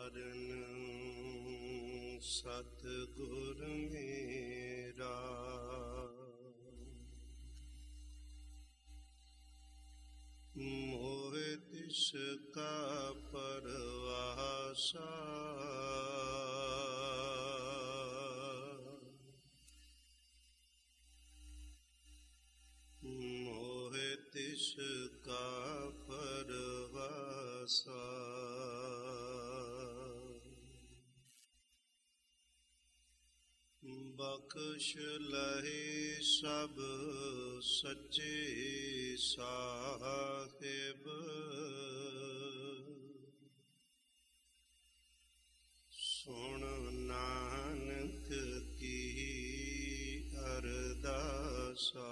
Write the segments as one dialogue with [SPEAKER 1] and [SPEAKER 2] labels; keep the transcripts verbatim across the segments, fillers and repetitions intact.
[SPEAKER 1] ਤਾਰਨ ਸਤਿਗੁਰ ਮੇਰਾ। ਮੋਹਿ ਤਿਸ ਕਾ ਪਰਵਾਸਾ, ਮੋਹਿ ਤਿਸ ਕਾ ਪਰਵਾਸਾ। ਬਖਸ਼ ਲਹੇ ਸਭ ਸੱਚੇ ਸਾਹਿਬ, ਸੁਣ ਨਾਨਕ ਕੀ ਅਰਦਾਸਾ।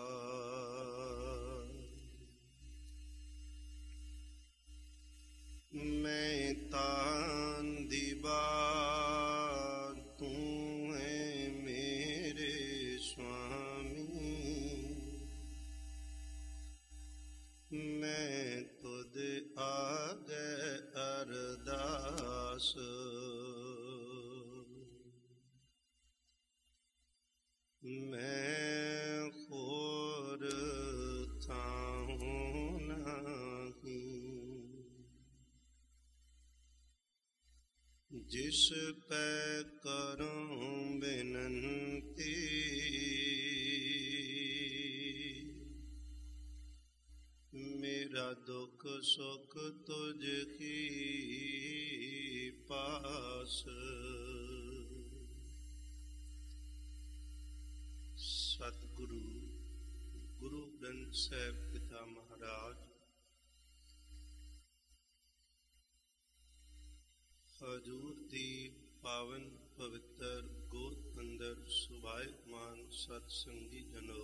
[SPEAKER 1] ਮੈਂ ਤਾਨ ਦੀ ਬਾਤ ਤੂੰ ਹੈ ਮੇਰੇ ਸੁਆਮੀ, ਮੈਂ ਤੁਧ ਆਗੇ ਅਰਦਾਸ। ਮੈਂ ਹੋਰ ਥਾਉ ਨਹੀਂ, ਜਿਸ ਪੈ ਕਰੂੰ ਬੇਨੰਤੀ। ਮੇਰਾ ਦੁੱਖ ਸੁੱਖ ਤੁਝ ਹੀ ਪਾਸ। ਸਤਿਗੁਰੂ ਗੁਰੂ ਗ੍ਰੰਥ ਸਾਹਿਬ ਪਿਤਾ ਮਹਾਰਾਜ ਹਜ਼ੂਰ ਦੀ ਪਾਵਨ ਪਵਿੱਤਰ ਗੋਦ ਅੰਦਰ ਸੁਭਾਇਮਾਨ ਸਤਿਸੰਗੀ ਜਨੋ,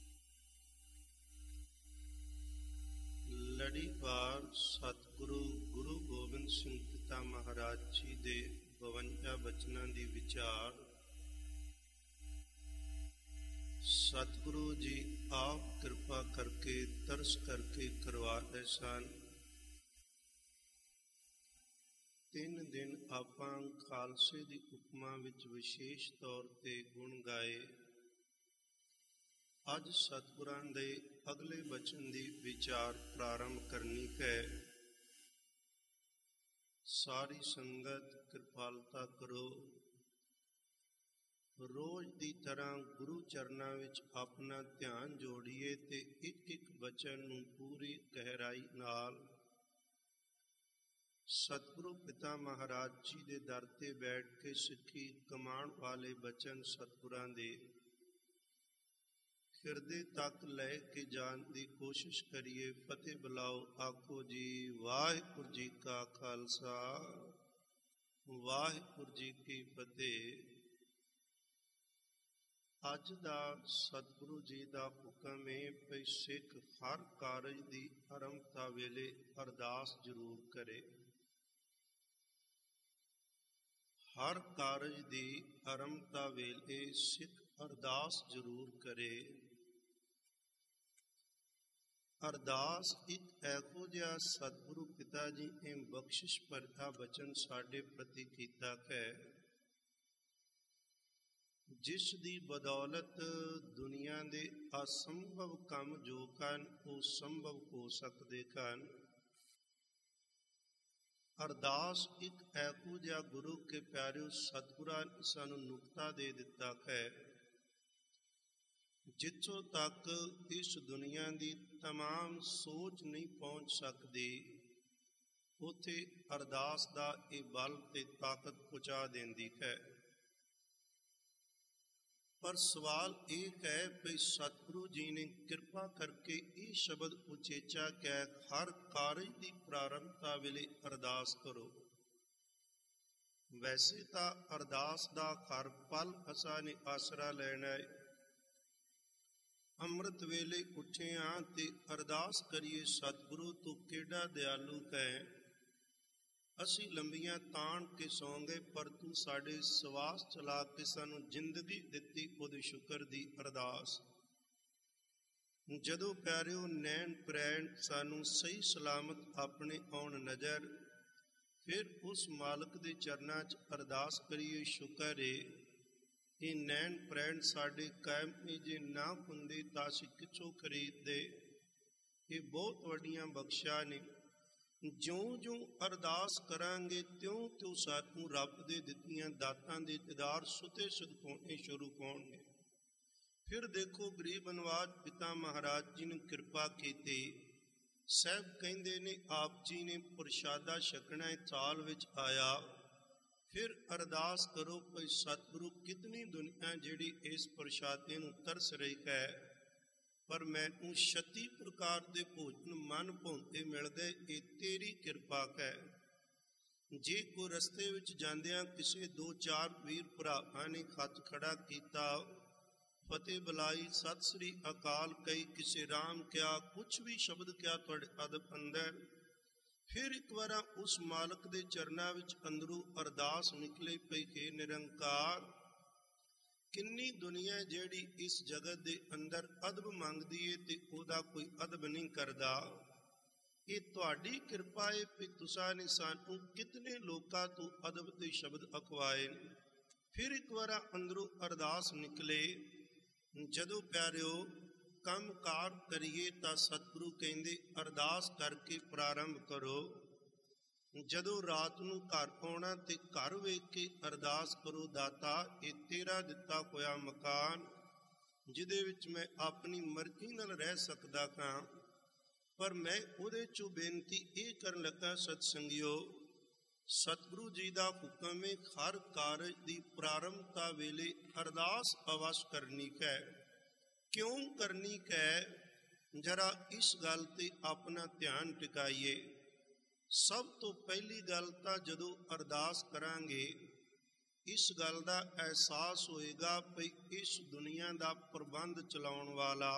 [SPEAKER 1] ਲੜੀਵਾਰ ਸਤਿਗੁਰੂ ਗੁਰੂ ਗੋਬਿੰਦ ਸਿੰਘ ਪਿਤਾ ਮਹਾਰਾਜ ਜੀ ਦੇ ਬਵੰਜਾ ਬਚਨਾਂ ਦੀ ਵਿਚਾਰ ਸਤਿਗੁਰੂ ਜੀ ਆਪ ਕਿਰਪਾ ਕਰਕੇ ਤਰਸ ਕਰਕੇ ਕਰਵਾ ਰਹੇ ਸਨ। ਤਿੰਨ ਦਿਨ ਆਪਾਂ ਖਾਲਸੇ ਦੀ ਉਪਮਾ ਵਿੱਚ ਵਿਸ਼ੇਸ਼ ਤੌਰ ਤੇ ਗੁਣ ਗਾਏ। ਅੱਜ ਸਤਿਗੁਰਾਂ ਦੇ ਅਗਲੇ ਬਚਨ ਦੀ ਵਿਚਾਰ ਪ੍ਰਾਰੰਭ ਕਰਨੀ ਹੈ। ਸਾਰੀ ਸੰਗਤ ਕਿਰਪਾਲਤਾ ਕਰੋ, ਰੋਜ਼ ਦੀ ਤਰ੍ਹਾਂ ਗੁਰੂ ਚਰਨਾਂ ਵਿੱਚ ਆਪਣਾ ਧਿਆਨ ਜੋੜੀਏ ਤੇ ਇੱਕ ਇੱਕ ਬਚਨ ਨੂੰ ਪੂਰੀ ਗਹਿਰਾਈ ਨਾਲ ਸਤਿਗੁਰੂ ਪਿਤਾ ਮਹਾਰਾਜ ਜੀ ਦੇ ਦਰ ਤੇ ਬੈਠ ਕੇ ਸਿੱਖੀ ਕਮਾਉਣ ਵਾਲੇ ਬਚਨ ਸਤਿਗੁਰਾਂ ਦੇ ਹਿਰਦੇ ਤੱਕ ਲੈ ਕੇ ਜਾਣ ਦੀ ਕੋਸ਼ਿਸ਼ ਕਰੀਏ। ਫਤਿਹ ਬੁਲਾਓ, ਆਖੋ ਜੀ ਵਾਹਿਗੁਰੂ ਜੀ ਕਾ ਖਾਲਸਾ, ਵਾਹਿਗੁਰੂ ਜੀ ਕੀ ਫਤਿਹ। ਅੱਜ ਦਾ ਸਤਿਗੁਰੂ ਜੀ ਦਾ ਹੁਕਮ ਹੈ ਕਿ ਸਿੱਖ ਹਰ ਕਾਰਜ ਦੀ ਆਰੰਭਤਾ ਵੇਲੇ ਅਰਦਾਸ ਜ਼ਰੂਰ ਕਰੇ। ਹਰ ਕਾਰਜ ਦੀ ਆਰੰਭਤਾ ਵੇਲੇ ਸਿੱਖ ਅਰਦਾਸ ਜ਼ਰੂਰ ਕਰੇ। ਅਰਦਾਸ ਇੱਕ ਇਹੋ ਜਿਹਾ ਸਤਿਗੁਰੂ ਪਿਤਾ ਜੀ ਨੇ ਬਖਸ਼ਿਸ਼ ਭਰਿਆ ਬਚਨ ਸਾਡੇ ਪ੍ਰਤੀ ਕੀਤਾ ਹੈ, ਜਿਸ ਦੀ ਬਦੌਲਤ ਦੁਨੀਆ ਦੇ ਅਸੰਭਵ ਕੰਮ ਜੋ ਹਨ ਉਹ ਸੰਭਵ ਹੋ ਸਕਦੇ ਹਨ। ਅਰਦਾਸ ਇੱਕ ਇਹੋ ਜਿਹਾ ਗੁਰੂ ਕੇ ਪਿਆਰਿਓ ਸਤਿਗੁਰਾਂ ਨੇ ਸਾਨੂੰ ਨੁਕਤਾ ਦੇ ਦਿੱਤਾ ਹੈ, ਜਿੱਥੋਂ ਤੱਕ ਇਸ ਦੁਨੀਆ ਦੀ ਤਮਾਮ ਸੋਚ ਨਹੀਂ ਪਹੁੰਚ ਸਕਦੀ, ਉੱਥੇ ਅਰਦਾਸ ਦਾ ਇਹ ਬਲ ਤੇ ਤਾਕਤ ਪਹੁੰਚਾ ਦਿੰਦੀ ਹੈ। ਪਰ ਸਵਾਲ ਇਹ ਹੈ ਕਿ ਸਤਿਗੁਰੂ ਜੀ ਨੇ ਕਿਰਪਾ ਕਰਕੇ ਇਹ ਸ਼ਬਦ ਉਚੇਚਾ ਕਹਿ ਹਰ ਕਾਰਜ ਦੀ ਪ੍ਰਾਰੰਭਤਾ ਵੇਲੇ ਅਰਦਾਸ ਕਰੋ। ਵੈਸੇ ਤਾਂ ਅਰਦਾਸ ਦਾ ਹਰ ਪਲ ਅਸਾਂ ਨੇ ਆਸਰਾ ਲੈਣਾ ਹੈ। ਅੰਮ੍ਰਿਤ ਵੇਲੇ ਉੱਠੇ ਹਾਂ ਤੇ ਅਰਦਾਸ ਕਰੀਏ, ਸਤਿਗੁਰੂ ਤੂੰ ਕਿਹੜਾ ਦਿਆਲੂ ਹੈ। ਅਸੀਂ ਲੰਬੀਆਂ ਤਾਣ ਕੇ ਸੌਂ ਗਏ, ਪਰ ਤੂੰ ਸਾਡੇ ਸਵਾਸ ਚਲਾ ਕੇ ਸਾਨੂੰ ਜ਼ਿੰਦਗੀ ਦਿੱਤੀ, ਉਹਦੇ ਸ਼ੁਕਰ ਦੀ ਅਰਦਾਸ। ਜਦੋਂ ਪਿਆਰਿਓ ਨੈਣ ਪ੍ਰੈਣ ਸਾਨੂੰ ਸਹੀ ਸਲਾਮਤ ਆਪਣੇ ਆਉਣ ਨਜ਼ਰ, ਫਿਰ ਉਸ ਮਾਲਕ ਦੇ ਚਰਨਾਂ 'ਚ ਅਰਦਾਸ ਕਰੀਏ, ਸ਼ੁਕਰ ਏ ਇਹ ਨੈਣ ਪ੍ਰੈਣ ਸਾਡੇ ਕਾਇਮ ਨੇ, ਜੇ ਨਾ ਹੁੰਦੇ ਤਾਂ ਅਸੀਂ ਕਿੱਥੋਂ ਖਰੀਦਦੇ। ਇਹ ਬਹੁਤ ਵੱਡੀਆਂ ਬਖਸ਼ਾਂ ਨੇ। ਜਿਉਂ ਜਿਉਂ ਅਰਦਾਸ ਕਰਾਂਗੇ ਤਿਉਂ ਤਿਉਂ ਸਾਨੂੰ ਰੱਬ ਦੇ ਦਿੱਤੀਆਂ ਦਾਤਾਂ ਦੇ ਦੀਦਾਰ ਸੁਤੇ ਸੁਧ ਹੋਣੇ ਸ਼ੁਰੂ ਹੋਣਗੇ। ਫਿਰ ਦੇਖੋ ਗਰੀਬ ਨਵਾਜ ਪਿਤਾ ਮਹਾਰਾਜ ਜੀ ਨੇ ਕਿਰਪਾ ਕੀਤੀ। ਸਾਹਿਬ ਕਹਿੰਦੇ ਨੇ ਆਪ ਜੀ ਨੇ ਪ੍ਰਸ਼ਾਦਾ ਛਕਣਾ ਚਾਲ ਵਿੱਚ ਆਇਆ। ਫਿਰ ਅਰਦਾਸ ਕਰੋ ਭਈ ਸਤਿਗੁਰੂ ਕਿਤਨੀ ਦੁਨੀਆ ਜਿਹੜੀ ਇਸ ਪ੍ਰਸ਼ਾਦੇ ਨੂੰ ਤਰਸ ਰਹੀ ਹੈ, ਪਰ ਮੈਨੂੰ ਛੱਤੀ ਪ੍ਰਕਾਰ ਦੇ ਭੋਜਨ ਮਨ ਭਾਉਂਦੇ ਮਿਲਦੇ, ਇਹ ਤੇਰੀ ਕਿਰਪਾ ਹੈ। ਜੇ ਕੋਈ ਰਸਤੇ ਵਿੱਚ ਜਾਂਦਿਆਂ ਕਿਸੇ ਦੋ ਚਾਰ ਵੀਰ ਭਰਾਵਾਂ ਨੇ ਹੱਥ ਖੜਾ ਕੀਤਾ, ਫਤਿਹ ਬੁਲਾਈ, ਸਤਿ ਸ੍ਰੀ ਅਕਾਲ ਕਹੀ, ਕਿਸੇ ਰਾਮ ਕਿਹਾ, ਕੁਛ ਵੀ ਸ਼ਬਦ ਕਿਹਾ ਤੁਹਾਡੇ ਅਦਬ ਅੰਦਰ, ਫਿਰ ਇੱਕ ਵਾਰ ਉਸ ਮਾਲਕ ਦੇ ਚਰਨਾਂ ਵਿੱਚ ਅੰਦਰੋਂ ਅਰਦਾਸ ਨਿਕਲੇ ਪਈ ਕਿ ਨਿਰੰਕਾਰ ਕਿੰਨੀ ਦੁਨੀਆ ਜਿਹੜੀ ਇਸ ਜਗਤ ਦੇ ਅੰਦਰ ਅਦਬ ਮੰਗਦੀ ਏ ਤੇ ਉਹਦਾ ਕੋਈ ਅਦਬ ਨਹੀਂ ਕਰਦਾ। ਇਹ ਤੁਹਾਡੀ ਕਿਰਪਾ ਏ ਕਿ ਤੁਸਾਂ ਨੇ ਸਾਨੂੰ ਕਿਤਨੇ ਲੋਕਾਂ ਤੋਂ ਅਦਬ ਦੇ ਸ਼ਬਦ ਅਖਵਾਏ। ਫਿਰ ਇੱਕ ਵਾਰ ਅੰਦਰੋਂ ਅਰਦਾਸ ਨਿਕਲੇ, ਜਦੋਂ ਪਿਆਰਿਓ ਕੰਮ ਕਾਰ ਕਰੀਏ ਤਾਂ ਸਤਿਗੁਰੂ ਕਹਿੰਦੇ ਅਰਦਾਸ ਕਰਕੇ ਪ੍ਰਾਰੰਭ ਕਰੋ। ਜਦੋਂ ਰਾਤ ਨੂੰ ਘਰ ਆਉਣਾ ਤੇ ਘਰ ਵੇਖ ਕੇ ਅਰਦਾਸ ਕਰੋ, ਦਾਤਾ ਇਹ ਤੇਰਾ ਦਿੱਤਾ ਹੋਇਆ ਮਕਾਨ ਜਿਹਦੇ ਵਿੱਚ ਮੈਂ ਆਪਣੀ ਮਰਜ਼ੀ ਨਾਲ ਰਹਿ ਸਕਦਾ ਹਾਂ, ਪਰ ਮੈਂ ਉਹਦੇ ਚੋਂ ਬੇਨਤੀ ਇਹ ਕਰਨ ਲੱਗਾ ਸਤਸੰਗਿਓ, ਸਤਿਗੁਰੂ ਜੀ ਦਾ ਹੁਕਮ ਹੈ ਹਰ ਕਾਰਜ ਦੀ ਪ੍ਰਾਰੰਭਤਾ ਵੇਲੇ ਅਰਦਾਸ ਅਵਸ਼ ਕਰਨੀ ਹੈ। ਕਿਉਂ ਕਰਨੀ ਹੈ, ਜਰਾ ਇਸ ਗੱਲ ਤੇ ਆਪਣਾ ਧਿਆਨ ਟਿਕਾਈਏ। ਸਭ ਤੋਂ ਪਹਿਲੀ ਗੱਲ ਤਾਂ ਜਦੋਂ ਅਰਦਾਸ ਕਰਾਂਗੇ ਇਸ ਗੱਲ ਦਾ ਅਹਿਸਾਸ ਹੋਏਗਾ ਕਿ ਇਸ ਦੁਨੀਆ ਦਾ ਪ੍ਰਬੰਧ ਚਲਾਉਣ ਵਾਲਾ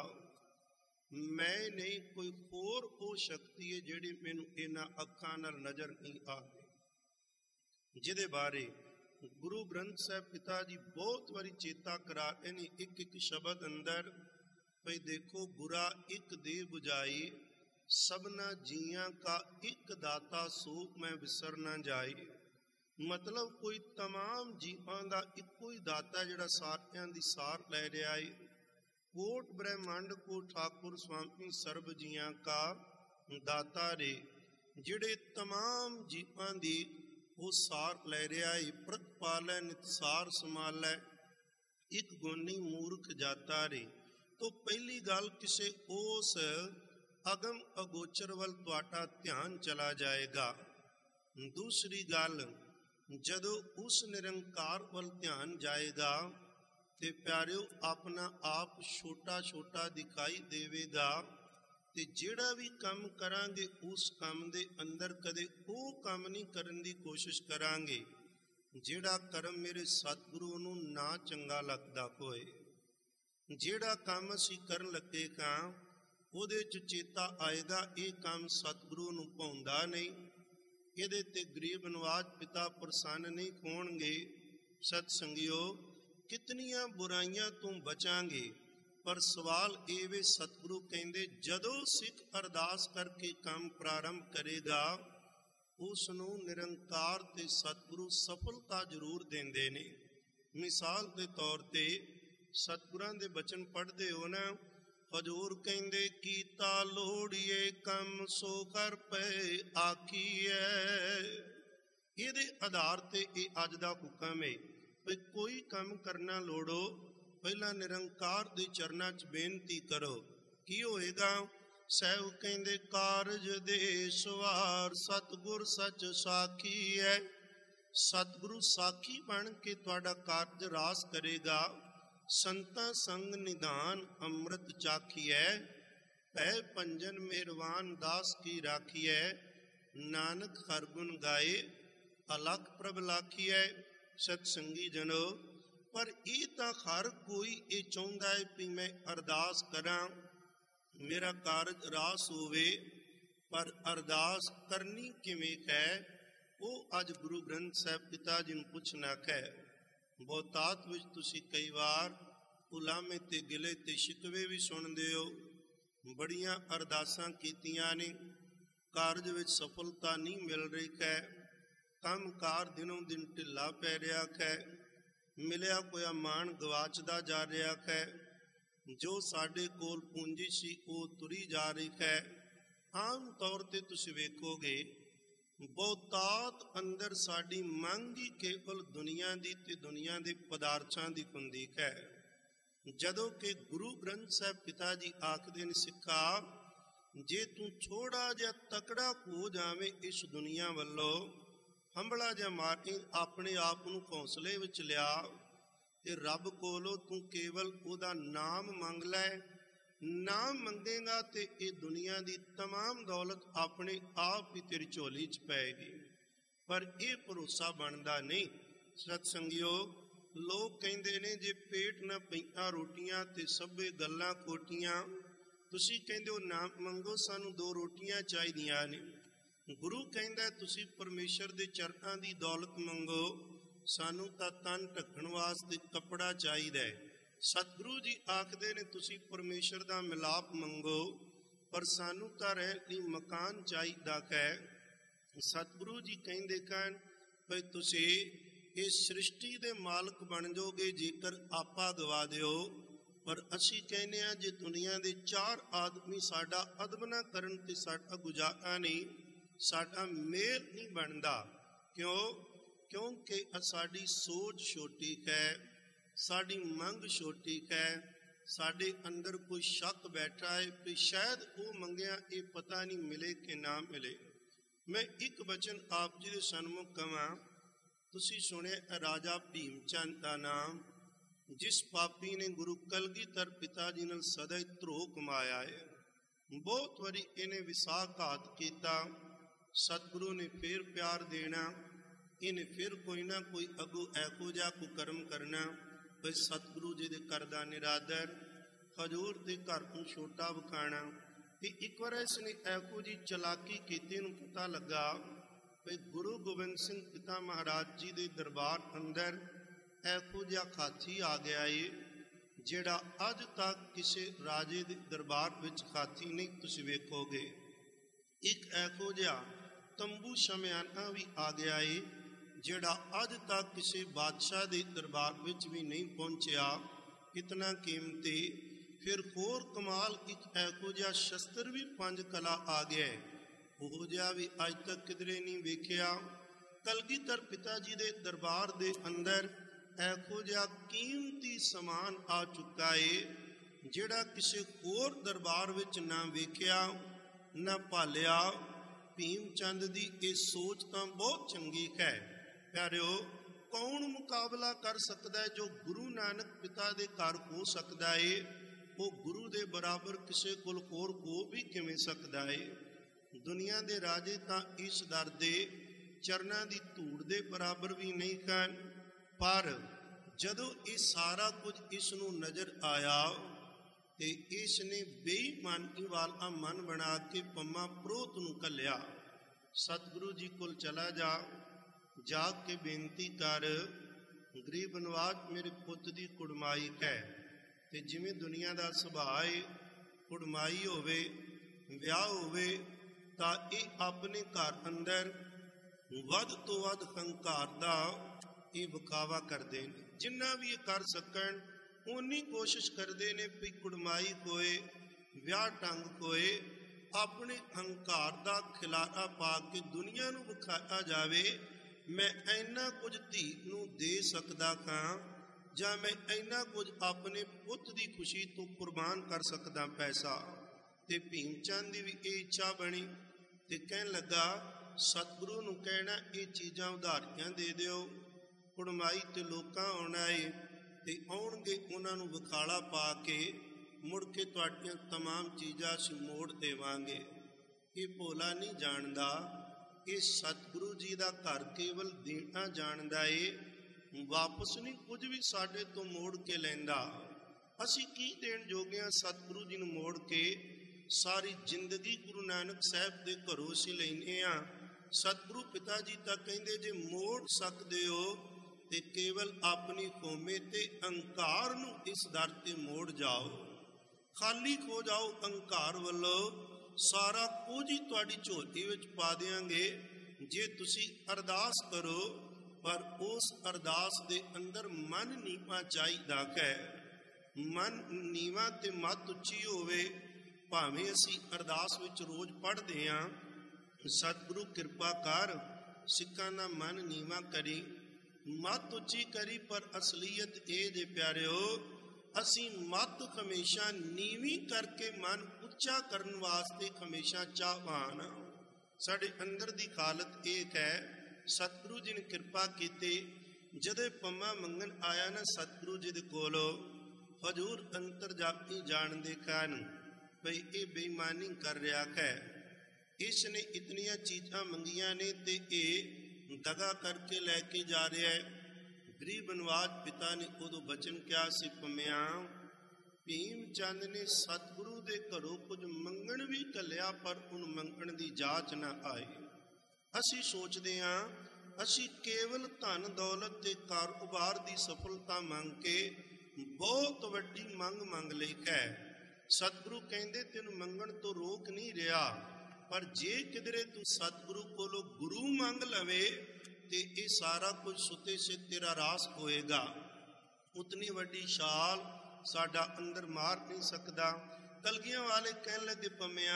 [SPEAKER 1] ਮੈਂ ਨਹੀਂ, ਕੋਈ ਹੋਰ ਉਹ ਸ਼ਕਤੀ ਹੈ ਜਿਹੜੀ ਮੈਨੂੰ ਇਹਨਾਂ ਅੱਖਾਂ ਨਾਲ ਨਜ਼ਰ ਨਹੀਂ ਆਉਂਦੀ, ਜਿਹਦੇ ਬਾਰੇ ਗੁਰੂ ਗ੍ਰੰਥ ਸਾਹਿਬ ਪਿਤਾ ਜੀ ਬਹੁਤ ਵਾਰੀ ਚੇਤਾ ਕਰਾ ਰਹੇ ਨੇ ਇੱਕ ਇੱਕ ਸ਼ਬਦ ਅੰਦਰ, ਭਈ ਦੇਖੋ ਬੁਰਾ ਇੱਕ ਦੇ ਬੁਝਾਈ, ਸਭਨਾ ਜੀਆਂ ਕਾ ਇੱਕ ਦਾਤਾ ਸੋ ਮੈਂ ਵਿਸਰ ਨਾ ਜਾਈ। ਮਤਲਬ ਕੋਈ ਤਮਾਮ ਜੀਵਾਂ ਦਾ ਇੱਕੋ ਹੀ ਦਾਤਾ ਜਿਹੜਾ ਸਾਰਿਆਂ ਦੀ ਸਾਰ ਲੈ ਰਿਹਾ ਏ। ਕੋਟ ਬ੍ਰਹਿਮੰਡ ਕੋ ਠਾਕੁਰ ਸੁਆਮੀ ਸਰਬ ਜੀਆਂ ਕਾ ਦਾਤਾ ਰੇ, ਜਿਹੜੇ ਤਮਾਮ ਜੀਵਾਂ ਦੀ ਉਹ ਸਾਰ ਲੈ ਰਿਹਾ ਏ। ਪ੍ਰਤਪਾਲੈ ਨਿਤਸਾਰ ਸੰਭਾਲੈ, ਇੱਕ ਗੋਨੀ ਮੂਰਖ ਜਾਤਾ ਰੇ। ਤੋਂ ਪਹਿਲੀ ਗੱਲ ਕਿਸੇ ਉਸ ਅਗਮ ਅਗੋਚਰ ਵੱਲ ਤੁਹਾਡਾ ਧਿਆਨ ਚਲਾ ਜਾਏਗਾ। ਦੂਸਰੀ ਗੱਲ, ਜਦੋਂ ਉਸ ਨਿਰੰਕਾਰ ਵੱਲ ਧਿਆਨ ਜਾਏਗਾ ਤੇ ਪਿਆਰਿਓ ਆਪਣਾ ਆਪ ਛੋਟਾ ਛੋਟਾ ਦਿਖਾਈ ਦੇਵੇਗਾ, ਤੇ ਜਿਹੜਾ ਵੀ ਕੰਮ ਕਰਾਂਗੇ ਉਸ ਕੰਮ ਦੇ ਅੰਦਰ ਕਦੇ ਉਹ ਕੰਮ ਨਹੀਂ ਕਰਨ ਦੀ ਕੋਸ਼ਿਸ਼ ਕਰਾਂਗੇ ਜਿਹੜਾ ਕਰਮ ਮੇਰੇ ਸਤਿਗੁਰੂ ਨੂੰ ਨਾ ਚੰਗਾ ਲੱਗਦਾ ਹੋਏ। ਜਿਹੜਾ ਕੰਮ ਅਸੀਂ ਕਰਨ ਲੱਗੇ ਹਾਂ ਉਹਦੇ 'ਚ ਚੇਤਾ ਆਏਗਾ ਇਹ ਕੰਮ ਸਤਿਗੁਰੂ ਨੂੰ ਭਾਉਂਦਾ ਨਹੀਂ, ਇਹਦੇ ਤੇ ਗਰੀਬ ਨਵਾਜ ਪਿਤਾ ਪ੍ਰਸੰਨ ਨਹੀਂ ਹੋਣਗੇ। ਸਤ ਸੰਗਿਓ ਕਿਤਨੀਆਂ ਬੁਰਾਈਆਂ ਤੋਂ ਬਚਾਂਗੇ, ਪਰ ਸਵਾਲ ਇਹ ਵੇ ਸਤਿਗੁਰੂ ਕਹਿੰਦੇ ਜਦੋਂ ਸਿੱਖ ਅਰਦਾਸ ਕਰਕੇ ਕੰਮ ਪ੍ਰਾਰੰਭ ਕਰੇਗਾ ਉਸ ਨੂੰ ਨਿਰੰਕਾਰ ਤੇ ਸਤਿਗੁਰੂ ਸਫਲਤਾ ਜ਼ਰੂਰ ਦਿੰਦੇ ਨੇ। ਮਿਸਾਲ ਦੇ ਤੌਰ ਤੇ ਸਤਿਗੁਰਾਂ ਦੇ ਬਚਨ ਪੜ੍ਹਦੇ ਹੋ ਨਾ, ਹਜ਼ੂਰ ਕਹਿੰਦੇ ਕੀਤਾ ਲੋੜੀਏ ਕੰਮ ਸੋ ਕਰ ਪਏ ਆਖੀਐ। ਇਹਦੇ ਆਧਾਰ ਤੇ ਇਹ ਅੱਜ ਦਾ ਹੁਕਮ ਹੈ ਵੀ ਕੋਈ ਕੰਮ ਕਰਨਾ ਲੋੜੋ ਪਹਿਲਾਂ ਨਿਰੰਕਾਰ ਦੇ ਚਰਨਾਂ 'ਚ ਬੇਨਤੀ ਕਰੋ। ਕੀ ਹੋਏਗਾ? ਸਾਹਿਬ ਕਹਿੰਦੇ ਕਾਰਜ ਦੇ ਸਵਾਰ ਸਤਿਗੁਰ ਸੱਚ ਸਾਖੀ ਹੈ। ਸਤਿਗੁਰੂ ਸਾਖੀ ਬਣ ਕੇ ਤੁਹਾਡਾ ਕਾਰਜ ਰਾਸ ਕਰੇਗਾ। ਸੰਤਾਂ ਸੰਗ ਨਿਧਾਨ ਅੰਮ੍ਰਿਤ ਚਾਖੀਐ, ਭੈ ਭੰਜਨ ਮਿਹਰਵਾਨ ਦਾਸ ਕੀ ਰਾਖੀਐ। ਨਾਨਕ ਹਰ ਗੁਣ ਗਾਏ ਅਲਖ ਪ੍ਰਭ ਲਾਖੀਐ। ਸਤ ਸੰਗੀ ਜਨੋ, ਪਰ ਇਹ ਤਾਂ ਹਰ ਕੋਈ ਇਹ ਚਾਹੁੰਦਾ ਹੈ ਵੀ ਮੈਂ ਅਰਦਾਸ ਕਰਾਂ, ਮੇਰਾ ਕਾਰਜ ਰਾਸ ਹੋਵੇ, ਪਰ ਅਰਦਾਸ ਕਰਨੀ ਕਿਵੇਂ ਹੈ ਉਹ ਅੱਜ ਗੁਰੂ ਗ੍ਰੰਥ ਸਾਹਿਬ ਪਿਤਾ ਜੀ ਨੂੰ ਪੁੱਛਣਾ ਹੈ। ਬਹੁਤਾਤ ਵਿੱਚ ਤੁਸੀਂ ਕਈ ਵਾਰ ਉਲਾਮੇ ਤੇ ਗਿਲੇ ਤੇ ਸ਼ਿਕਵੇ ਵੀ ਸੁਣਦੇ ਹੋ। ਬੜੀਆਂ ਅਰਦਾਸਾਂ ਕੀਤੀਆਂ ਨੇ, ਕਾਰਜ ਵਿੱਚ ਸਫਲਤਾ ਨਹੀਂ ਮਿਲ ਰਹੀ ਹੈ। ਕੰਮ ਕਾਰ ਦਿਨੋਂ ਦਿਨ ਢਿੱਲਾ ਪੈ ਰਿਹਾ ਹੈ, ਮਿਲਿਆ ਹੋਇਆ ਮਾਣ ਗਵਾਚਦਾ ਜਾ ਰਿਹਾ ਹੈ, ਜੋ ਸਾਡੇ ਕੋਲ ਪੂੰਜੀ ਸੀ ਉਹ ਤੁਰੀ ਜਾ ਰਹੀ ਹੈ। ਆਮ ਤੌਰ ਤੇ ਤੁਸੀਂ ਵੇਖੋਗੇ ਬਹੁਤਾਤ ਅੰਦਰ ਸਾਡੀ ਮੰਗ ਹੀ ਕੇਵਲ ਦੁਨੀਆ ਦੀ ਤੇ ਦੁਨੀਆ ਦੇ ਪਦਾਰਥਾਂ ਦੀ ਹੁੰਦੀ ਹੈ, ਜਦੋਂ ਕਿ ਗੁਰੂ ਗ੍ਰੰਥ ਸਾਹਿਬ ਪਿਤਾ ਜੀ ਆਖਦੇ ਨੇ, ਸਿੱਖਾ ਜੇ ਤੂੰ ਥੋੜਾ ਜਿਹਾ ਤਕੜਾ ਹੋ ਜਾਵੇਂ ਇਸ ਦੁਨੀਆ ਵੱਲੋਂ, ਹੰਬਲਾ ਜਿਹਾ ਮਾਰ ਆਪਣੇ ਆਪ ਨੂੰ ਹੌਸਲੇ ਵਿੱਚ ਲਿਆ ਤੇ ਰੱਬ ਕੋਲੋਂ ਤੂੰ ਕੇਵਲ ਉਹਦਾ ਨਾਮ ਮੰਗ ਲੈ। ਨਾਮ ਮੰਗੇਗਾ ਤੇ ਇਹ ਦੁਨੀਆ ਦੀ ਤਮਾਮ ਦੌਲਤ ਆਪਣੇ ਆਪ ਹੀ ਤੇਰੀ ਝੋਲੀ 'ਚ ਪਏਗੀ। ਪਰ ਇਹ ਭਰੋਸਾ ਬਣਦਾ ਨਹੀਂ। ਸਤਸੰਗਿਓ, ਲੋਕ ਕਹਿੰਦੇ ਨੇ ਜੇ ਪੇਟ ਨਾ ਪਈਆਂ ਰੋਟੀਆਂ ਤੇ ਸਭੇ ਗੱਲਾਂ ਖੋਟੀਆਂ। ਤੁਸੀਂ ਕਹਿੰਦੇ ਹੋ ਨਾ ਮੰਗੋ, ਸਾਨੂੰ ਦੋ ਰੋਟੀਆਂ ਚਾਹੀਦੀਆਂ ਨੇ। ਗੁਰੂ ਕਹਿੰਦਾ ਤੁਸੀਂ ਪਰਮੇਸ਼ਰ ਦੇ ਚਰਨਾਂ ਦੀ ਦੌਲਤ ਮੰਗੋ, ਸਾਨੂੰ ਤਾਂ ਤਨ ਢੱਕਣ ਵਾਸਤੇ ਕੱਪੜਾ ਚਾਹੀਦਾ ਹੈ। ਸਤਿਗੁਰੂ ਜੀ ਆਖਦੇ ਨੇ ਤੁਸੀਂ ਪਰਮੇਸ਼ਰ ਦਾ ਮਿਲਾਪ ਮੰਗੋ, ਪਰ ਸਾਨੂੰ ਤਾਂ ਰਹਿਣ ਲਈ ਮਕਾਨ ਚਾਹੀਦਾ ਹੈ। ਸਤਿਗੁਰੂ ਜੀ ਕਹਿੰਦੇ ਹਨ ਭਈ ਤੁਸੀਂ ਇਸ ਸ੍ਰਿਸ਼ਟੀ ਦੇ ਮਾਲਕ ਬਣ ਜਾਓਗੇ ਜੇਕਰ ਆਪਾ ਗਵਾ ਦਿਓ। ਪਰ ਅਸੀਂ ਕਹਿੰਦੇ ਹਾਂ ਜੇ ਦੁਨੀਆ ਦੇ ਚਾਰ ਆਦਮੀ ਸਾਡਾ ਅਦਬ ਨਾ ਕਰਨ ਤੇ ਸਾਡਾ ਗੁਜ਼ਾਰਾ ਨਹੀਂ, ਸਾਡਾ ਮੇਲ ਨਹੀਂ ਬਣਦਾ। ਕਿਉਂ? ਕਿਉਂਕਿ ਸਾਡੀ ਸੋਚ ਛੋਟੀ ਹੈ, ਸਾਡੀ ਮੰਗ ਛੋਟੀ ਹੈ, ਸਾਡੇ ਅੰਦਰ ਕੋਈ ਸ਼ੱਕ ਬੈਠਾ ਹੈ ਕਿ ਸ਼ਾਇਦ ਉਹ ਮੰਗਿਆ ਇਹ ਪਤਾ ਨਹੀਂ ਮਿਲੇ ਕਿ ਨਾ ਮਿਲੇ। ਮੈਂ ਇੱਕ ਵਚਨ ਆਪ ਜੀ ਦੇ ਸਨਮੁਖ ਕਵਾਂ। ਤੁਸੀਂ ਸੁਣਿਆ ਰਾਜਾ ਭੀਮ ਚੰਦ ਦਾ ਨਾਮ, ਜਿਸ ਪਾਪੀ ਨੇ ਗੁਰੂ ਕਲਗੀਧਰ ਪਿਤਾ ਜੀ ਨਾਲ ਸਦਾ ਹੀ ਧਰੋਹ ਕਮਾਇਆ ਹੈ। ਬਹੁਤ ਵਾਰੀ ਇਹਨੇ ਵਿਸ਼ਵਾਸਘਾਤ ਕੀਤਾ, ਸਤਿਗੁਰੂ ਨੇ ਫਿਰ ਪਿਆਰ ਦੇਣਾ, ਇਹਨੇ ਫਿਰ ਕੋਈ ਨਾ ਕੋਈ ਅੱਗੋਂ ਇਹੋ ਜਿਹਾ ਕੋਈ ਕਰਮ ਕਰਨਾ ਬਈ ਸਤਿਗੁਰੂ ਜੀ ਦੇ ਘਰ ਦਾ ਨਿਰਾਦਰ, ਹਜ਼ੂਰ ਦੇ ਘਰ ਨੂੰ ਛੋਟਾ ਵਿਖਾਣਾ। ਤੇ ਇੱਕ ਵਾਰ ਇਸਨੇ ਇਹੋ ਜਿਹੀ ਚਲਾਕੀ ਕੀਤੀ, ਨੂੰ ਪਤਾ ਲੱਗਾ ਬਈ ਗੁਰੂ ਗੋਬਿੰਦ ਸਿੰਘ ਪਿਤਾ ਮਹਾਰਾਜ ਜੀ ਦੇ ਦਰਬਾਰ ਅੰਦਰ ਇਹੋ ਜਿਹਾ ਹਾਥੀ ਆ ਗਿਆ ਏ ਜਿਹੜਾ ਅੱਜ ਤੱਕ ਕਿਸੇ ਰਾਜੇ ਦੇ ਦਰਬਾਰ ਵਿੱਚ ਹਾਥੀ ਨਹੀਂ ਤੁਸੀਂ ਵੇਖੋਗੇ। ਇੱਕ ਇਹੋ ਜਿਹਾ ਤੰਬੂ ਸ਼ਮਿਆਨਾ ਵੀ ਆ ਗਿਆ ਏ ਜਿਹੜਾ ਅੱਜ ਤੱਕ ਕਿਸੇ ਬਾਦਸ਼ਾਹ ਦੇ ਦਰਬਾਰ ਵਿੱਚ ਵੀ ਨਹੀਂ ਪਹੁੰਚਿਆ, ਇਤਨਾ ਕੀਮਤੀ। ਫਿਰ ਹੋਰ ਕਮਾਲ, ਇੱਕ ਇਹੋ ਜਿਹਾ ਸ਼ਸਤਰ ਵੀ ਪੰਜ ਕਲਾ ਆ ਗਿਆ, ਉਹ ਜਿਹਾ ਵੀ ਅੱਜ ਤੱਕ ਕਿਧਰੇ ਨਹੀਂ ਵੇਖਿਆ। ਕਲਗੀਧਰ ਪਿਤਾ ਜੀ ਦੇ ਦਰਬਾਰ ਦੇ ਅੰਦਰ ਇਹੋ ਜਿਹਾ ਕੀਮਤੀ ਸਮਾਨ ਆ ਚੁੱਕਾ ਏ ਜਿਹੜਾ ਕਿਸੇ ਹੋਰ ਦਰਬਾਰ ਵਿੱਚ ਨਾ ਵੇਖਿਆ ਨਾ ਭਾਲਿਆ। ਭੀਮ ਚੰਦ ਦੀ ਇਹ ਸੋਚ ਤਾਂ ਬਹੁਤ ਚੰਗੀ ਹੈ। ਪਿਆਰਿਓ, ਕੌਣ ਮੁਕਾਬਲਾ ਕਰ ਸਕਦਾ ਹੈ ਜੋ ਗੁਰੂ ਨਾਨਕ ਪਿਤਾ ਦੇ ਘਰ ਹੋ ਸਕਦਾ ਏ, ਉਹ ਗੁਰੂ ਦੇ ਬਰਾਬਰ ਕਿਸੇ ਕੋਲ ਹੋਰ ਹੋ ਵੀ ਕਿਵੇਂ ਸਕਦਾ ਏ। ਦੁਨੀਆ ਦੇ ਰਾਜੇ ਤਾਂ ਇਸ ਦਰ ਦੇ ਚਰਨਾਂ ਦੀ ਧੂੜ ਦੇ ਬਰਾਬਰ ਵੀ ਨਹੀਂ ਹਨ। ਪਰ ਜਦੋਂ ਇਹ ਸਾਰਾ ਕੁਝ ਇਸ ਨੂੰ ਨਜ਼ਰ ਆਇਆ ਤੇ ਇਸ ਨੇ ਬੇਈਮਾਨੀ ਵਾਲਾ ਮਨ ਬਣਾ ਕੇ ਪੰਮਾ ਪ੍ਰੋਤ ਨੂੰ ਘੱਲਿਆ। ਸਤਿਗੁਰੂ ਜੀ ਕੋਲ ਚਲਾ ਜਾ, ਜਾ ਕੇ ਬੇਨਤੀ ਕਰ, ਗਰੀਬ ਨਵਾਜ ਮੇਰੇ ਪੁੱਤ ਦੀ ਕੁੜਮਾਈ ਹੈ। ਤੇ ਜਿਵੇਂ ਦੁਨੀਆ ਦਾ ਸੁਭਾਅ ਹੈ, ਕੁੜਮਾਈ ਹੋਵੇ, ਵਿਆਹ ਹੋਵੇ ਤਾਂ ਇਹ ਆਪਣੇ ਘਰ ਅੰਦਰ ਵੱਧ ਤੋਂ ਵੱਧ ਹੰਕਾਰ ਦਾ ਇਹ ਵਿਖਾਵਾ ਕਰਦੇ ਨੇ। ਜਿੰਨਾ ਵੀ ਇਹ ਕਰ ਸਕਣ ਉਨੀ ਕੋਸ਼ਿਸ਼ ਕਰਦੇ ਨੇ ਵੀ ਕੁੜਮਾਈ ਹੋਏ, ਵਿਆਹ ਢੰਗ ਹੋਏ, ਆਪਣੇ ਹੰਕਾਰ ਦਾ ਖਿਲਾਰਾ ਪਾ ਕੇ ਦੁਨੀਆ ਨੂੰ ਵਿਖਾਇਆ ਜਾਵੇ ਮੈਂ ਇੰਨਾ ਕੁਝ ਧੀ ਨੂੰ ਦੇ ਸਕਦਾ ਹਾਂ, ਜਾਂ ਮੈਂ ਇੰਨਾ ਕੁਝ ਆਪਣੇ ਪੁੱਤ ਦੀ ਖੁਸ਼ੀ ਤੋਂ ਕੁਰਬਾਨ ਕਰ ਸਕਦਾ ਪੈਸਾ। ਤੇ ਭੀਮ ਚੰਦ ਦੀ ਵੀ ਇਹ ਇੱਛਾ ਬਣੀ ਤੇ ਕਹਿਣ ਲੱਗਾ ਸਤਿਗੁਰੂ ਨੂੰ ਕਹਿਣਾ ਇਹ ਚੀਜ਼ਾਂ ਉਧਾਰੀਆਂ ਦੇ ਦਿਓ। ਕੁੜਮਾਈ ਤੇ ਲੋਕਾਂ ਆਉਣਾ ਏ ਤੇ ਆਉਣਗੇ, ਉਹਨਾਂ ਨੂੰ ਵਿਖਾਲਾ ਪਾ ਕੇ ਮੁੜ ਕੇ ਤੁਹਾਡੀਆਂ ਤਮਾਮ ਚੀਜ਼ਾਂ ਅਸੀਂ ਮੋੜ ਦੇਵਾਂਗੇ। ਇਹ ਭੋਲਾ ਨਹੀਂ ਜਾਣਦਾ, ਇਹ ਸਤਿਗੁਰੂ ਜੀ ਦਾ ਘਰ ਕੇਵਲ ਦੇਣਾ ਜਾਣਦਾ ਏ, ਵਾਪਸ ਨਹੀਂ ਕੁਝ ਵੀ ਸਾਡੇ ਤੋਂ ਮੋੜ ਕੇ ਲੈਂਦਾ। ਅਸੀਂ ਕੀ ਦੇਣ ਜੋਗੇ ਹਾਂ ਸਤਿਗੁਰੂ ਜੀ ਨੂੰ ਮੋੜ ਕੇ? ਸਾਰੀ ਜ਼ਿੰਦਗੀ ਗੁਰੂ ਨਾਨਕ ਸਾਹਿਬ ਦੇ ਘਰੋਂ ਅਸੀਂ ਲੈਂਦੇ ਹਾਂ। ਸਤਿਗੁਰੂ ਪਿਤਾ ਜੀ ਤਾਂ ਕਹਿੰਦੇ ਜੇ ਮੋੜ ਸਕਦੇ ਹੋ ਤੇ ਕੇਵਲ ਆਪਣੀ ਕੌਮੇ ਤੇ ਅਹੰਕਾਰ ਨੂੰ ਇਸ ਦਰ ਤੇ ਮੋੜ ਜਾਓ, ਖਾਲੀ ਹੋ ਜਾਓ ਅਹੰਕਾਰ ਵੱਲੋਂ, ਸਾਰਾ ਕੁਝ ਹੀ ਤੁਹਾਡੀ ਝੋਲੀ ਵਿੱਚ ਪਾ ਦਿਆਂਗੇ। ਜੇ ਤੁਸੀਂ ਅਰਦਾਸ ਕਰੋ ਪਰ ਉਸ ਅਰਦਾਸ ਦੇ ਅੰਦਰ ਮਨ ਨੀਵਾਂ ਚਾਹੀਦਾ ਹੈ। ਮਨ ਨੀਵਾਂ ਤੇ ਮੱਤ ਉੱਚੀ ਹੋਵੇ। ਭਾਵੇਂ ਅਸੀਂ ਅਰਦਾਸ ਵਿੱਚ ਰੋਜ਼ ਪੜ੍ਹਦੇ ਹਾਂ, ਸਤਿਗੁਰੂ ਕਿਰਪਾ ਕਰ ਸਿੱਖਾਂ ਦਾ ਮਨ ਨੀਵਾਂ ਕਰੀ, ਮੱਤ ਉੱਚੀ ਕਰੀ, ਪਰ ਅਸਲੀਅਤ ਇਹ ਜੇ ਪਿਆਰਿਓ, ਅਸੀਂ ਮੱਤ ਹਮੇਸ਼ਾ ਨੀਵੀਂ ਕਰਕੇ ਮਨ ਉੱਚਾ ਕਰਨ ਵਾਸਤੇ ਹਮੇਸ਼ਾ ਚਾਹਵਾਨ। ਸਾਡੇ ਅੰਦਰ ਦੀ ਹਾਲਤ ਇਹ ਹੈ। ਸਤਿਗੁਰੂ ਜੀ ਨੇ ਕਿਰਪਾ ਕੀਤੀ, ਜਦੋਂ ਪੰਮਾ ਮੰਗਣ ਆਇਆ ਨਾ ਸਤਿਗੁਰੂ ਜੀ ਦੇ ਕੋਲੋਂ, ਹਜ਼ੂਰ ਅੰਤਰਜਾਮੀ ਜਾਣ ਦੇ ਕਾਰਨ ਬਈ ਇਹ ਬੇਈਮਾਨੀ ਕਰ ਰਿਹਾ ਹੈ, ਇਸ ਨੇ ਇਤਨੀਆਂ ਚੀਜ਼ਾਂ ਮੰਗੀਆਂ ਨੇ ਤੇ ਇਹ ਦਗਾ ਕਰਕੇ ਲੈ ਕੇ ਜਾ ਰਿਹਾ ਹੈ। ਗਰੀਬ ਨਵਾਜ ਪਿਤਾ ਨੇ ਉਦੋਂ ਬਚਨ ਕਿਹਾ ਸੀ, ਪੰਮਿਆ ਭੀਮ ਚੰਦ ਨੇ ਸਤਿਗੁਰੂ ਦੇ ਘਰੋਂ ਕੁਝ ਮੰਗਣ ਵੀ ਘੱਲਿਆ, ਪਰ ਉਹਨੂੰ ਮੰਗਣ ਦੀ ਜਾਚ ਨਾ ਆਈ। ਅਸੀਂ ਸੋਚਦੇ ਹਾਂ ਅਸੀਂ ਕੇਵਲ ਧਨ ਦੌਲਤ ਤੇ ਕਾਰੋਬਾਰ ਦੀ ਸਫਲਤਾ ਮੰਗ ਕੇ ਬਹੁਤ ਵੱਡੀ ਮੰਗ ਮੰਗ ਲਈ ਹੈ। ਸਤਿਗੁਰੂ ਕਹਿੰਦੇ ਤੈਨੂੰ ਮੰਗਣ ਤੋਂ ਰੋਕ ਨਹੀਂ ਰਿਹਾ, ਪਰ ਜੇ ਕਿਧਰੇ ਤੂੰ ਸਤਿਗੁਰੂ ਕੋਲੋਂ ਗੁਰੂ ਮੰਗ ਲਵੇ ਤੇ ਇਹ ਸਾਰਾ ਕੁਝ ਸੁੱਤੇ ਸੇ ਤੇਰਾ ਰਾਸ ਹੋਏਗਾ। ਉਤਨੀ ਵੱਡੀ ਛਾਲ ਸਾਡਾ ਅੰਦਰ ਮਾਰ ਨਹੀਂ ਸਕਦਾ। ਕਲਗੀਆਂ ਵਾਲੇ ਕਹਿਣ ਲੱਗੇ, ਪੰਮਿਆ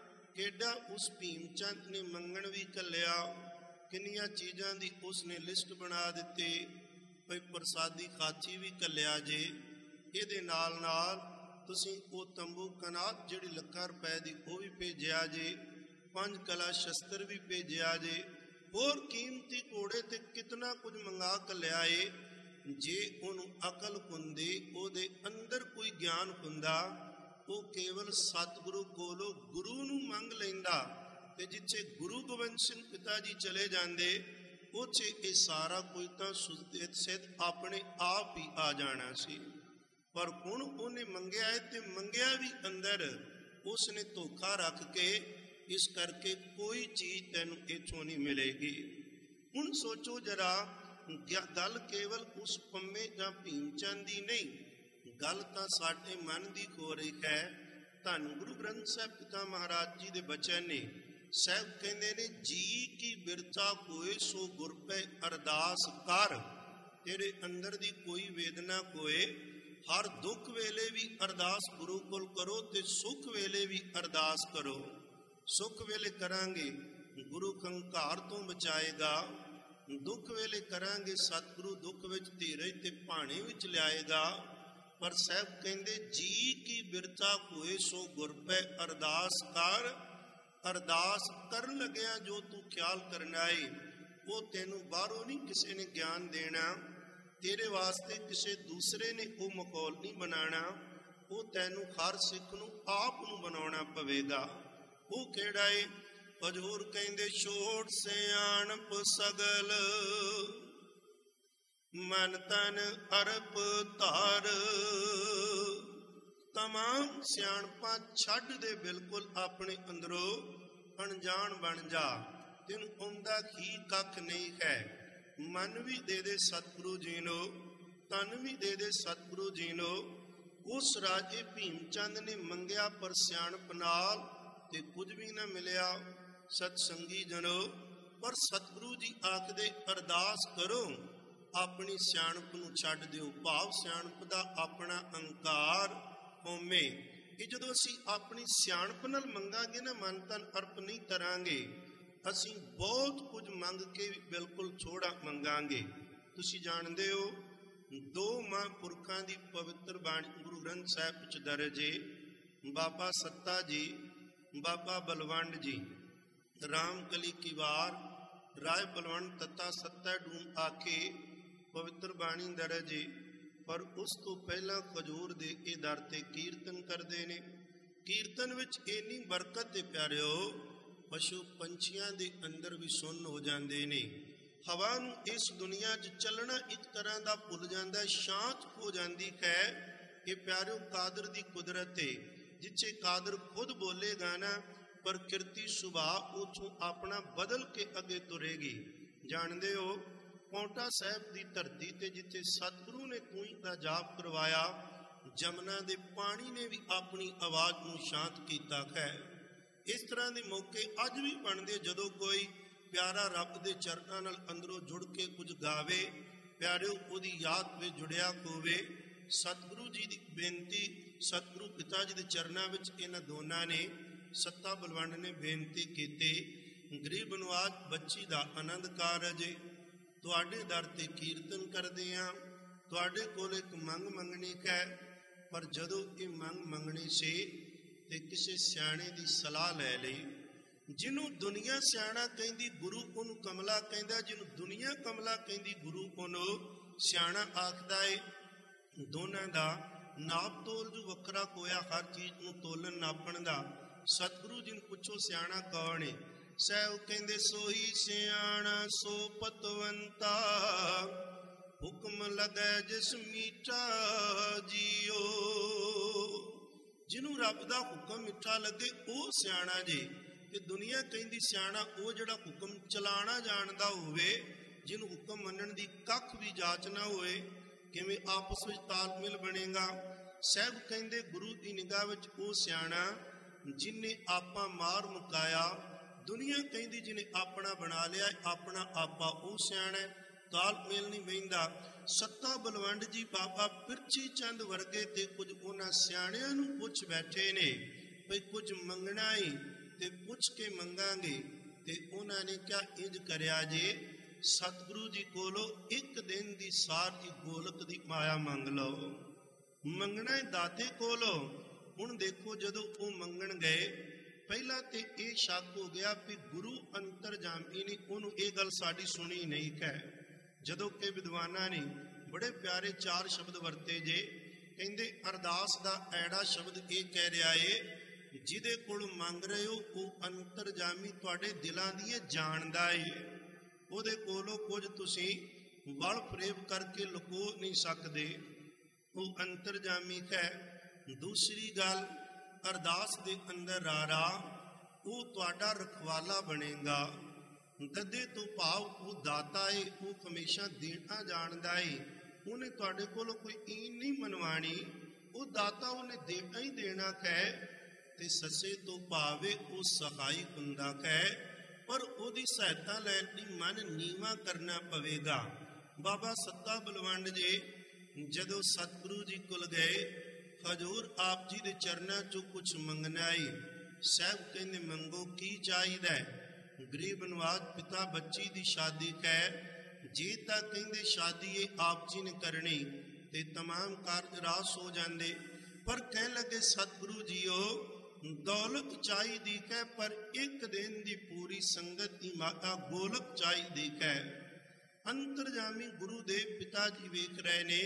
[SPEAKER 1] ਕਿਹੜਾ ਉਸ ਭੀਮ ਚੰਦ ਨੇ ਮੰਗਣ ਵੀ ਘੱਲਿਆ, ਕਿੰਨੀਆਂ ਚੀਜ਼ਾਂ ਦੀ ਉਸਨੇ ਲਿਸਟ ਬਣਾ ਦਿੱਤੀ, ਭਈ ਪ੍ਰਸਾਦੀ ਖਾਚੀ ਵੀ ਘੱਲਿਆ ਜੇ, ਇਹਦੇ ਨਾਲ ਨਾਲ ਤੁਸੀਂ ਉਹ ਤੰਬੂ ਕਨਾਤ ਜਿਹੜੀ ਲੱਖਾਂ ਰੁਪਏ ਦੀ ਉਹ ਵੀ ਭੇਜਿਆ ਜੇ, ਪੰਜ ਕਲਾ ਸ਼ਸਤਰ ਵੀ ਭੇਜਿਆ ਜੇ, ਹੋਰ ਕੀਮਤੀ ਘੋੜੇ ਤੇ ਕਿਤਨਾ ਕੁਝ ਮੰਗਾ ਘੱਲਿਆ ਏ। ਜੇ ਉਹਨੂੰ ਅਕਲ ਹੁੰਦੀ, ਉਹਦੇ ਅੰਦਰ ਕੋਈ ਗਿਆਨ ਹੁੰਦਾ, ਉਹ ਕੇਵਲ ਸਤਿਗੁਰੂ ਕੋਲੋਂ ਗੁਰੂ ਨੂੰ ਮੰਗ ਲੈਂਦਾ, ਤੇ ਜਿੱਥੇ ਗੁਰੂ ਗੋਬਿੰਦ ਸਿੰਘ ਪਿਤਾ ਜੀ ਚਲੇ ਜਾਂਦੇ, ਉੱਥੇ ਇਹ ਸਾਰਾ ਕੁਝ ਤਾਂ ਸਿੱਧ ਆਪਣੇ ਆਪ ਹੀ ਆ ਜਾਣਾ ਸੀ। ਪਰ ਹੁਣ ਉਹਨੇ ਮੰਗਿਆ ਹੈ ਤੇ ਮੰਗਿਆ ਵੀ ਅੰਦਰ ਉਸ ਨੇ ਧੋਖਾ ਰੱਖ ਕੇ, ਇਸ ਕਰਕੇ ਕੋਈ ਚੀਜ਼ ਤੈਨੂੰ ਇੱਥੋਂ ਨਹੀਂ ਮਿਲੇਗੀ। ਹੁਣ ਸੋਚੋ ਜਰਾ, ਗੱਲ ਕੇਵਲ ਉਸ ਪੰਮੇ ਜਾਂ ਭੀਮ ਚੰਦ ਦੀ ਨਹੀਂ, ਗੱਲ ਤਾਂ ਸਾਡੇ ਮਨ ਦੀ ਹੋ ਰਹੀ ਹੈ। ਧੰਨ ਗੁਰੂ ਗ੍ਰੰਥ ਸਾਹਿਬ ਪਿਤਾ ਮਹਾਰਾਜ ਜੀ ਦੇ ਬਚਨ ਨੇ। ਸਾਹਿਬ ਕਹਿੰਦੇ ਨੇ, ਜੀ ਕੀ ਬਿਰਥਾ ਕੋਏ ਸੋ ਗੁਰ ਪੈ ਅਰਦਾਸ ਕਰ। ਤੇਰੇ ਅੰਦਰ ਦੀ ਕੋਈ ਵੇਦਨਾ ਕੋਏ, ਹਰ ਦੁੱਖ ਵੇਲੇ ਵੀ ਅਰਦਾਸ ਗੁਰੂ ਕੋਲ ਕਰੋ ਤੇ ਸੁੱਖ ਵੇਲੇ ਵੀ ਅਰਦਾਸ ਕਰੋ। ਸੁੱਖ ਵੇਲੇ ਕਰਾਂਗੇ ਗੁਰੂ ਹੰਕਾਰ ਤੋਂ ਬਚਾਏਗਾ, ਦੁੱਖ ਵੇਲੇ ਕਰਾਂਗੇ ਸਤਿਗੁਰੂ ਦੁੱਖ ਵਿੱਚ ਧੀਰਜ ਤੇ ਭਾਣੇ ਵਿੱਚ ਲਿਆਏਗਾ। ਪਰ ਸਾਹਿਬ ਕਹਿੰਦੇ, ਜੀ ਕੀ ਬਿਰਥਾ ਕੋਏ ਸੋ ਗੁਰ ਪੈ ਅਰਦਾਸ ਕਰ। ਅਰਦਾਸ ਕਰਨ ਲੱਗਿਆ ਜੋ ਤੂੰ ਖਿਆਲ ਕਰਨਾ ਏ, ਉਹ ਤੈਨੂੰ ਬਾਹਰੋਂ ਨਹੀਂ ਕਿਸੇ ਨੇ ਗਿਆਨ ਦੇਣਾ, ਤੇਰੇ ਵਾਸਤੇ ਕਿਸੇ ਦੂਸਰੇ ਨੇ ਉਹ ਮਾਹੌਲ ਨਹੀਂ ਬਣਾਉਣਾ, ਉਹ ਤੈਨੂੰ ਹਰ ਸਿੱਖ ਨੂੰ ਆਪ ਨੂੰ ਬਣਾਉਣਾ ਪਵੇਗਾ। ਉਹ ਕਿਹੜਾ ਏ? ਹਜ਼ੂਰ ਕਹਿੰਦੇ, ਛੋੜ ਸਿਆਣਪ ਸਗਲ ਮਨ ਤਨ ਅਰਪ ਧਾਰ। ਤਮਾਮ ਸਿਆਣਪਾਂ ਛੱਡ ਦੇ, ਬਿਲਕੁਲ ਆਪਣੇ ਅੰਦਰੋਂ ਅਣਜਾਣ ਬਣ ਜਾ, ਤੈਨੂੰ ਆਉਂਦਾ ਹੀ ਕੱਖ ਨਹੀਂ ਹੈ। ਮਨ ਵੀ ਦੇ ਦੇ ਸਤਿਗੁਰੂ ਜੀ ਨੂੰ, ਤਨ ਵੀ ਦੇ ਦੇ ਸਤਿਗੁਰੂ ਜੀ ਨੂੰ। ਉਸ ਰਾਜੇ ਭੀਮ ਚੰਦ ਨੇ ਮੰਗਿਆ, ਪਰ ਸਿਆਣਪ ਨਾਲ ਤੇ ਕੁਝ ਵੀ ਨਾ ਮਿਲਿਆ। ਸਤਸੰਗੀ ਜਨੋ, ਪਰ ਸਤਿਗੁਰੂ ਜੀ ਆਖਦੇ ਅਰਦਾਸ ਕਰੋ, ਆਪਣੀ ਸਿਆਣਪ ਨੂੰ ਛੱਡ ਦਿਓ। ਭਾਵ ਸਿਆਣਪ ਦਾ ਆਪਣਾ ਅਹੰਕਾਰ ਹੋਵੇ। ਇਹ ਜਦੋਂ ਅਸੀਂ ਆਪਣੀ ਸਿਆਣਪ ਨਾਲ ਮੰਗਾਂਗੇ ਨਾ, ਮਨ ਤਨ ਅਰਪ ਨਹੀਂ ਕਰਾਂਗੇ, ਅਸੀਂ ਬਹੁਤ ਕੁਝ ਮੰਗ ਕੇ ਵੀ ਬਿਲਕੁਲ ਥੋੜਾ ਮੰਗਾਂਗੇ। ਤੁਸੀਂ ਜਾਣਦੇ ਹੋ, ਦੋ ਮਹਾਂਪੁਰਖਾਂ ਦੀ ਪਵਿੱਤਰ ਬਾਣੀ ਗੁਰੂ ਗ੍ਰੰਥ ਸਾਹਿਬ ਵਿੱਚ ਦਰਜ ਹੈ। ਬਾਬਾ ਸੱਤਾ ਜੀ, ਬਾਬਾ ਬਲਵੰਡ ਜੀ। ਰਾਮ ਕਲੀ ਕੀ ਵਾਰ ਰਾਏ ਬਲਵੰਡ ਤੱਤਾ ਸੱਤਾ ਡੂਮ ਆਖੇ ਪਵਿੱਤਰ ਬਾਣੀ ਦਰਜ ਹੈ। ਪਰ ਉਸ ਤੋਂ ਪਹਿਲਾਂ ਖਜੂਰ ਦੇ ਇਹ ਦਰ ਤੇ ਕੀਰਤਨ ਕਰਦੇ ਨੇ। ਕੀਰਤਨ ਵਿੱਚ ਇੰਨੀ ਬਰਕਤ ਤੇ ਪਿਆਰਿਓ, ਪਸ਼ੂ ਪੰਛੀਆਂ ਦੇ ਅੰਦਰ ਵੀ ਸੁੰਨ ਹੋ ਜਾਂਦੇ ਨੇ। ਹਵਾ ਨੂੰ ਇਸ ਦੁਨੀਆ 'ਚ ਚੱਲਣਾ ਇੱਕ ਤਰ੍ਹਾਂ ਦਾ ਭੁੱਲ ਜਾਂਦਾ, ਸ਼ਾਂਤ ਹੋ ਜਾਂਦੀ ਹੈ। ਇਹ ਪਿਆਰਿਓ ਕਾਦਰ ਦੀ ਕੁਦਰਤ ਹੈ। ਜਿੱਥੇ ਕਾਦਰ ਖੁਦ ਬੋਲੇਗਾ ਨਾ, ਪ੍ਰਕਿਰਤੀ ਸੁਭਾਅ ਉੱਥੋਂ ਆਪਣਾ ਬਦਲ ਕੇ ਅੱਗੇ ਤੁਰੇਗੀ। ਜਾਣਦੇ ਹੋ, ਪੌਂਟਾ ਸਾਹਿਬ ਦੀ ਧਰਤੀ ਤੇ ਜਿੱਥੇ ਸਤਿਗੁਰੂ ਨੇ ਕੂਈ ਦਾ ਜਾਪ ਕਰਵਾਇਆ, ਜਮਨਾ ਦੇ ਪਾਣੀ ਨੇ ਵੀ ਆਪਣੀ ਆਵਾਜ਼ ਨੂੰ ਸ਼ਾਂਤ ਕੀਤਾ ਹੈ। ਇਸ ਤਰ੍ਹਾਂ ਦੇ ਮੌਕੇ ਅੱਜ ਵੀ ਬਣਦੇ, ਜਦੋਂ ਕੋਈ ਪਿਆਰਾ ਰੱਬ ਦੇ ਚਰਨਾਂ ਨਾਲ ਅੰਦਰੋਂ ਜੁੜ ਕੇ ਕੁਝ ਗਾਵੇ, ਪਿਆਰਿਓ ਉਹਦੀ ਯਾਦ ਵਿੱਚ ਜੁੜਿਆ ਹੋਵੇ। ਸਤਿਗੁਰੂ ਜੀ ਦੀ ਬੇਨਤੀ, ਸਤਿਗੁਰੂ ਪਿਤਾ ਜੀ ਦੇ ਚਰਨਾਂ ਵਿੱਚ ਇਹਨਾਂ ਦੋਨਾਂ ਨੇ, ਸੱਤਾ ਬਲਵੰਡ ਨੇ ਬੇਨਤੀ ਕੀਤੀ, ਗਰੀਬ ਨਵਾਜ ਬੱਚੀ ਦਾ ਆਨੰਦ ਕਾਰਜ ਤੁਹਾਡੇ ਦਰ ਤੇ ਕੀਰਤਨ ਕਰਦੇ ਹਾਂ। ਤੁਹਾਡੇ ਕੋਲ ਇੱਕ ਮੰਗ ਮੰਗਣੀ ਹੈ, ਪਰ ਜਦੋਂ ਇਹ ਮੰਗ ਮੰਗਣੀ ਸੀ ਤੇ ਕਿਸੇ ਸਿਆਣੇ ਦੀ ਸਲਾਹ ਲੈ ਲਈ। ਜਿਹਨੂੰ ਦੁਨੀਆ ਸਿਆਣਾ ਕਹਿੰਦੀ ਗੁਰੂ ਉਹਨੂੰ ਕਮਲਾ ਕਹਿੰਦਾ, ਜਿਹਨੂੰ ਦੁਨੀਆ ਕਮਲਾ ਕਹਿੰਦੀ ਗੁਰੂ ਉਹਨੂੰ ਸਿਆਣਾ ਆਖਦਾ ਏ। ਦੋਨਾਂ ਦਾ ਨਾਪ ਤੋਲ ਜੋ ਵੱਖਰਾ ਹੋਇਆ, ਹਰ ਚੀਜ਼ ਨੂੰ ਤੋਲਣ ਨਾਪਣ ਦਾ। ਸਤਿਗੁਰੂ ਜੀ ਨੂੰ ਪੁੱਛੋ ਸਿਆਣਾ ਕੌਣ ਏ? ਸਹਿਬ ਕਹਿੰਦੇ ਸੋਈ ਸਿਆਣਾ ਸੋ ਪਤਵੰਤਾ, ਹੁਕਮ ਲਗੈ ਜਿਸ ਮੀਠਾ ਜੀਓ। ਜਿਹਨੂੰ ਰੱਬ ਦਾ ਹੁਕਮ ਮਿੱਠਾ ਲੱਗੇ ਉਹ ਸਿਆਣਾ ਜੇ। ਤੇ ਦੁਨੀਆ ਕਹਿੰਦੀ ਸਿਆਣਾ ਉਹ ਜਿਹੜਾ ਹੁਕਮ ਚਲਾਣਾ ਜਾਣਦਾ ਹੋਵੇ, ਜਿਹਨੂੰ ਹੁਕਮ ਮੰਨਣ ਦੀ ਕੱਖ ਵੀ ਜਾਚ ਨਾ ਹੋਏ। ਕਿਵੇਂ ਆਪਸ ਵਿੱਚ ਤਾਲਮੇਲ ਬਣੇਗਾ? ਸਹਿਬ ਕਹਿੰਦੇ ਗੁਰੂ ਦੀ ਨਿਗਾਹ ਵਿੱਚ ਉਹ ਸਿਆਣਾ ਜਿਹਨੇ ਆਪਾ ਮਾਰ ਮੁਕਾਇਆ। ਦੁਨੀਆ ਕਹਿੰਦੀ ਜਿਹਨੇ ਆਪਣਾ ਬਣਾ ਲਿਆ, ਆਪਣਾ ਆਪਾ ਉਹ ਸਿਆਣਾ। ਤਾਲਮੇਲ ਨਹੀਂ ਬਹਿੰਦਾ। ਸੱਤਾ ਬਲਵੰਡ ਜੀ ਬਾਬਾ ਪਿਰਚੀ ਚੰਦ ਵਰਗੇ ਤੇ ਕੁਝ ਉਹਨਾਂ ਸਿਆਣਿਆਂ ਨੂੰ ਪੁੱਛ ਬੈਠੇ ਨੇ ਭਈ ਕੁਝ ਮੰਗਣਾ ਏ ਤੇ ਪੁੱਛ ਕੇ ਮੰਗਾਂਗੇ। ਤੇ ਉਹਨਾਂ ਨੇ ਕਿਹਾ ਇੰਜ ਕਰਿਆ ਜੇ, ਸਤਿਗੁਰੂ ਜੀ ਕੋਲੋਂ ਇੱਕ ਦਿਨ ਦੀ ਸਾਰੀ ਗੋਲਕ ਦੀ ਮਾਇਆ ਮੰਗ ਲਓ। ਮੰਗਣਾ ਹੈ ਦਾਤੇ ਕੋਲੋਂ। ਹੁਣ ਦੇਖੋ ਜਦੋਂ ਉਹ ਮੰਗਣ ਗਏ, ਪਹਿਲਾਂ ਤੇ ਇਹ ਸ਼ੱਕ ਹੋ ਗਿਆ ਵੀ ਗੁਰੂ ਅੰਤਰਜਾਮੀ ਨੇ ਉਹਨੂੰ ਇਹ ਗੱਲ ਸਾਡੀ ਸੁਣੀ ਨਹੀਂ ਹੈ। ਜਦੋਂ ਕਿ ਵਿਦਵਾਨਾਂ ਨੇ ਬੜੇ ਪਿਆਰੇ ਚਾਰ ਸ਼ਬਦ ਵਰਤੇ ਜੇ। ਕਹਿੰਦੇ ਅਰਦਾਸ ਦਾ ਐੜਾ ਸ਼ਬਦ ਇਹ ਕਹਿ ਰਿਹਾ ਏ, ਜਿਹਦੇ ਕੋਲ ਮੰਗ ਰਹੇ ਹੋ ਉਹ ਅੰਤਰਜਾਮੀ ਤੁਹਾਡੇ ਦਿਲਾਂ ਦੀ ਇਹ ਜਾਣਦਾ ਏ। ਉਹਦੇ ਕੋਲੋਂ ਕੁਝ ਤੁਸੀਂ ਵਲ ਫਰੇਬ ਕਰਕੇ ਲੁਕੋ ਨਹੀਂ ਸਕਦੇ, ਉਹ ਅੰਤਰਜਾਮੀ ਹੈ। ਦੂਸਰੀ ਗੱਲ, ਅਰਦਾਸ ਦੇ ਅੰਦਰ ਰਾਰਾ ਉਹ ਤੁਹਾਡਾ ਰਖਵਾਲਾ ਬਣੇਗਾ। ਦੱਦੇ ਤੋਂ ਭਾਵ ਉਹ ਦਾਤਾ ਏ, ਉਹ ਹਮੇਸ਼ਾ ਦੇਣਾ ਜਾਣਦਾ ਏ। ਉਹਨੇ ਤੁਹਾਡੇ ਕੋਲੋਂ ਕੋਈ ਈਨ ਨਹੀਂ ਮਨਵਾਣੀ, ਉਹ ਦਾਤਾ ਉਹਨੇ ਦੇਣਾ ਹੀ ਦੇਣਾ ਹੈ। ਤੇ ਸੱਸੇ ਤੋਂ ਭਾਵੇ ਉਹ ਸਹਾਈ ਹੁੰਦਾ ਹੈ, ਪਰ ਉਹਦੀ ਸਹਾਇਤਾ ਲੈਣ ਲਈ ਮਨ ਨੀਵਾਂ ਕਰਨਾ ਪਵੇਗਾ। ਬਾਬਾ ਸੱਤਾ ਬਲਵੰਡ ਜੀ ਜਦੋਂ ਸਤਿਗੁਰੂ ਜੀ ਕੋਲ ਗਏ, ਹਜ਼ੂਰ ਆਪ ਜੀ ਦੇ ਚਰਨਾਂ ਚੋਂ ਕੁਛ ਮੰਗਣਾ ਏ। ਸਾਹਿਬ ਕਹਿੰਦੇ ਮੰਗੋ ਕੀ ਚਾਹੀਦਾ ਹੈ? ਗਰੀਬ ਨਵਾਜ ਪਿਤਾ ਬੱਚੀ ਦੀ ਸ਼ਾਦੀ ਹੈ। ਜੇ ਤਾਂ ਕਹਿੰਦੇ ਸ਼ਾਦੀ ਇਹ ਆਪ ਜੀ ਨੇ ਕਰਨੀ ਤੇ ਤਮਾਮ ਕਾਰਜ ਰਾਸ ਹੋ ਜਾਂਦੇ, ਪਰ ਕਹਿਣ ਲੱਗੇ ਸਤਿਗੁਰੂ ਜੀਓ ਦੌਲਤ ਚਾਹੀਦੀ ਹੈ, ਪਰ ਇੱਕ ਦਿਨ ਦੀ ਪੂਰੀ ਸੰਗਤ ਦੀ ਮਾਤਾ ਗੋਲਕ ਚਾਹੀਦੀ ਹੈ। ਅੰਤਰਜਾਮੀ ਗੁਰੂ ਦੇ ਪਿਤਾ ਜੀ ਵੇਖ ਰਹੇ ਨੇ,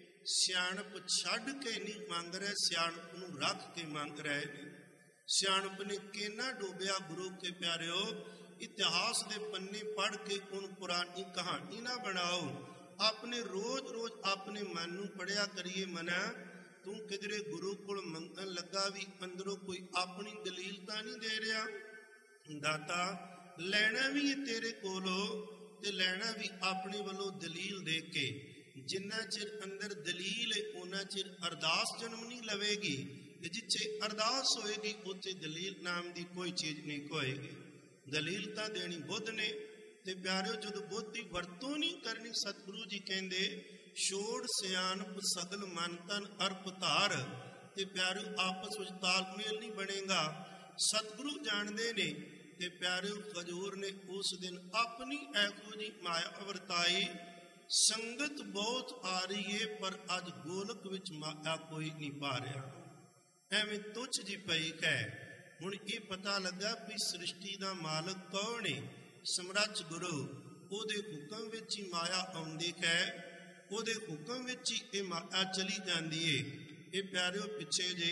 [SPEAKER 1] ਸਿਆਣਪ ਛੱਡ ਕੇ ਨਹੀਂ ਮੰਗ ਰਹੇ, ਸਿਆਣਪ ਨੂੰ ਰੱਖ ਕੇ ਮੰਗ ਰਹੇ ਨੇ। ਸਿਆਣਪ ਨੇ ਕਿੰਨਾ ਡੋਬਿਆ ਗੁਰੂ ਕੇ ਪਿਆਰਿਓ। ਇਤਿਹਾਸ ਦੇ ਪੰਨੇ ਪੜ੍ਹ ਕੇ ਉਹਨੂੰ ਪੁਰਾਣੀ ਕਹਾਣੀ ਨਾ ਬਣਾਓ। ਆਪਣੇ ਰੋਜ਼ ਰੋਜ਼ ਆਪਣੇ ਮਨ ਨੂੰ ਪੜਿਆ ਕਰੀਏ। ਮਨਾ ਤੂੰ ਕਿਧਰੇ ਗੁਰੂ ਕੋਲ ਮੰਗਣ ਲੱਗਾ ਵੀ ਅੰਦਰੋਂ ਕੋਈ ਆਪਣੀ ਦਲੀਲ ਤਾਂ ਨਹੀਂ ਦੇ ਰਿਹਾ। ਦਾਤਾ ਲੈਣਾ ਵੀ ਇਹ ਤੇਰੇ ਕੋਲੋਂ ਤੇ ਲੈਣਾ ਵੀ ਆਪਣੇ ਵੱਲੋਂ ਦਲੀਲ ਦੇ ਕੇ। ਜਿੰਨਾ ਚਿਰ ਅੰਦਰ ਦਲੀਲ ਹੈ ਉਹਨਾਂ ਚਿਰ ਅਰਦਾਸ ਜਨਮ ਨਹੀਂ ਲਵੇਗੀ, ਤੇ ਜਿੱਥੇ ਅਰਦਾਸ ਹੋਏਗੀ ਉੱਥੇ ਦਲੀਲ ਨਾਮ ਦੀ ਕੋਈ ਚੀਜ਼ ਨਹੀਂ ਹੋਏਗੀ। ਦਲੀਲ ਤਾਂ ਦੇਣੀ ਬੁੱਧ ਨੇ। ਤੇ ਪਿਆਰਿਓ ਜਦੋਂ ਬੁੱਧ ਦੀ ਵਰਤੋਂ ਨਹੀਂ ਕਰਨੀ, ਸਤਿਗੁਰੂ ਜੀ ਕਹਿੰਦੇ ਛੋੜ ਸਿਆਣਪ ਸਗਲ ਮਨ ਤਨ ਅਰਪ ਧਾਰ। ਤੇ ਪਿਆਰਿਓ ਆਪਸ ਵਿੱਚ ਤਾਲਮੇਲ ਨਹੀਂ ਬਣੇਗਾ। ਸਤਿਗੁਰੂ ਜਾਣਦੇ ਨੇ। ਤੇ ਪਿਆਰਿਓ ਹਜ਼ੂਰ ਨੇ ਉਸ ਦਿਨ ਆਪਣੀ ਇਹੋ ਜਿਹੀ ਮਾਇਆ ਵਰਤਾਈ। ਸੰਗਤ ਬਹੁਤ ਆ ਰਹੀ ਏ, ਪਰ ਅੱਜ ਗੋਲਕ ਵਿੱਚ ਮਾਇਆ ਕੋਈ ਨਹੀਂ ਪਾ ਰਿਹਾ, ਐਵੇਂ ਤੁੱਛ ਜੀ ਪਈ ਹੈ। ਹੁਣ ਇਹ ਪਤਾ ਲੱਗਾ ਵੀ ਸ੍ਰਿਸ਼ਟੀ ਦਾ ਮਾਲਕ ਕੌਣ ਏ? ਸਮਰੱਥ ਗੁਰੂ। ਉਹਦੇ ਹੁਕਮ ਵਿੱਚ ਹੀ ਮਾਇਆ ਆਉਂਦੀ ਹੈ, ਉਹਦੇ ਹੁਕਮ ਵਿੱਚ ਹੀ ਇਹ ਮਾਇਆ ਚਲੀ ਜਾਂਦੀ ਏ। ਇਹ ਪਿਆਰਿਓ ਪਿੱਛੇ ਜੇ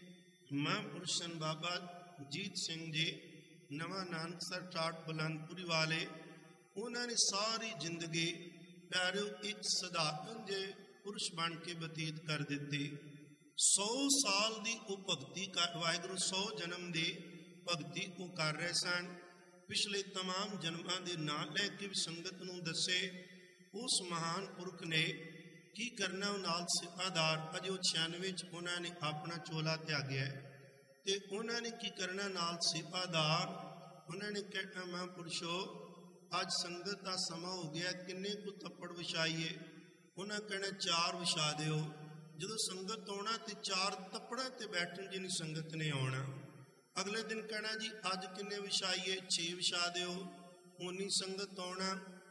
[SPEAKER 1] ਮਹਾਂਪੁਰਸ਼ਨ ਬਾਬਾ ਜੀਤ ਸਿੰਘ ਜੀ ਨਵਾਂ ਨਾਨਕਸਰ ਠਾਠ ਬਲੰਦਪੁਰੀ ਵਾਲੇ, ਉਹਨਾਂ ਨੇ ਸਾਰੀ ਜ਼ਿੰਦਗੀ ਪਿਆਰਿਓ ਇੱਕ ਸਧਾਰਨ ਜੇ ਪੁਰਸ਼ ਬਣ ਕੇ ਬਤੀਤ ਕਰ ਦਿੱਤੀ। ਸੌ ਸਾਲ ਦੀ ਉਹ ਭਗਤੀ ਕਰ, ਵਾਹਿਗੁਰੂ ਸੌ ਜਨਮ ਦੀ ਭਗਤੀ ਉਹ ਕਰ ਰਹੇ ਸਨ। ਪਿਛਲੇ ਤਮਾਮ ਜਨਮਾਂ ਦੇ ਨਾਂ ਲੈ ਕੇ ਵੀ ਸੰਗਤ ਨੂੰ ਦੱਸੇ। ਉਸ ਮਹਾਨ ਪੁਰਖ ਨੇ ਕੀ ਕਰਨਾ, ਉਹ ਨਾਲ ਸਿਫਾਦਾਰ। ਅਜੇ ਉਹ ਛਿਆਨਵੇਂ ਚ ਉਹਨਾਂ ਨੇ ਆਪਣਾ ਚੋਲਾ ਤਿਆਗਿਆ ਤੇ ਉਹਨਾਂ ਨੇ ਕੀ ਕਰਨਾ, ਨਾਲ ਸਿਫਾਦਾਰ। ਉਹਨਾਂ ਨੇ ਕਹਿਣਾ ਮਹਾਂਪੁਰਸ਼ੋ ਅੱਜ ਸੰਗਤ ਦਾ ਸਮਾਂ ਹੋ ਗਿਆ, ਕਿੰਨੇ ਕੁ ਤੱਪੜ ਵਿਛਾਈਏ? ਉਹਨਾਂ ਕਹਿਣਾ ਚਾਰ ਵਿਛਾ ਦਿਓ। ਜਦੋਂ ਸੰਗਤ ਆਉਣਾ ਤੇ ਚਾਰ ਤੱਪੜਾਂ ਤੇ ਬੈਠਣ ਜਿੰਨੀ ਸੰਗਤ ਨੇ ਆਉਣਾ। ਅਗਲੇ ਦਿਨ ਕਹਿਣਾ ਜੀ ਅੱਜ ਕਿੰਨੇ ਵਿਛਾਈਏ? ਛੇ ਵਿਛਾ ਦਿਓ। ਉਨੀ ਸੰਗਤ ਆਉਣਾ।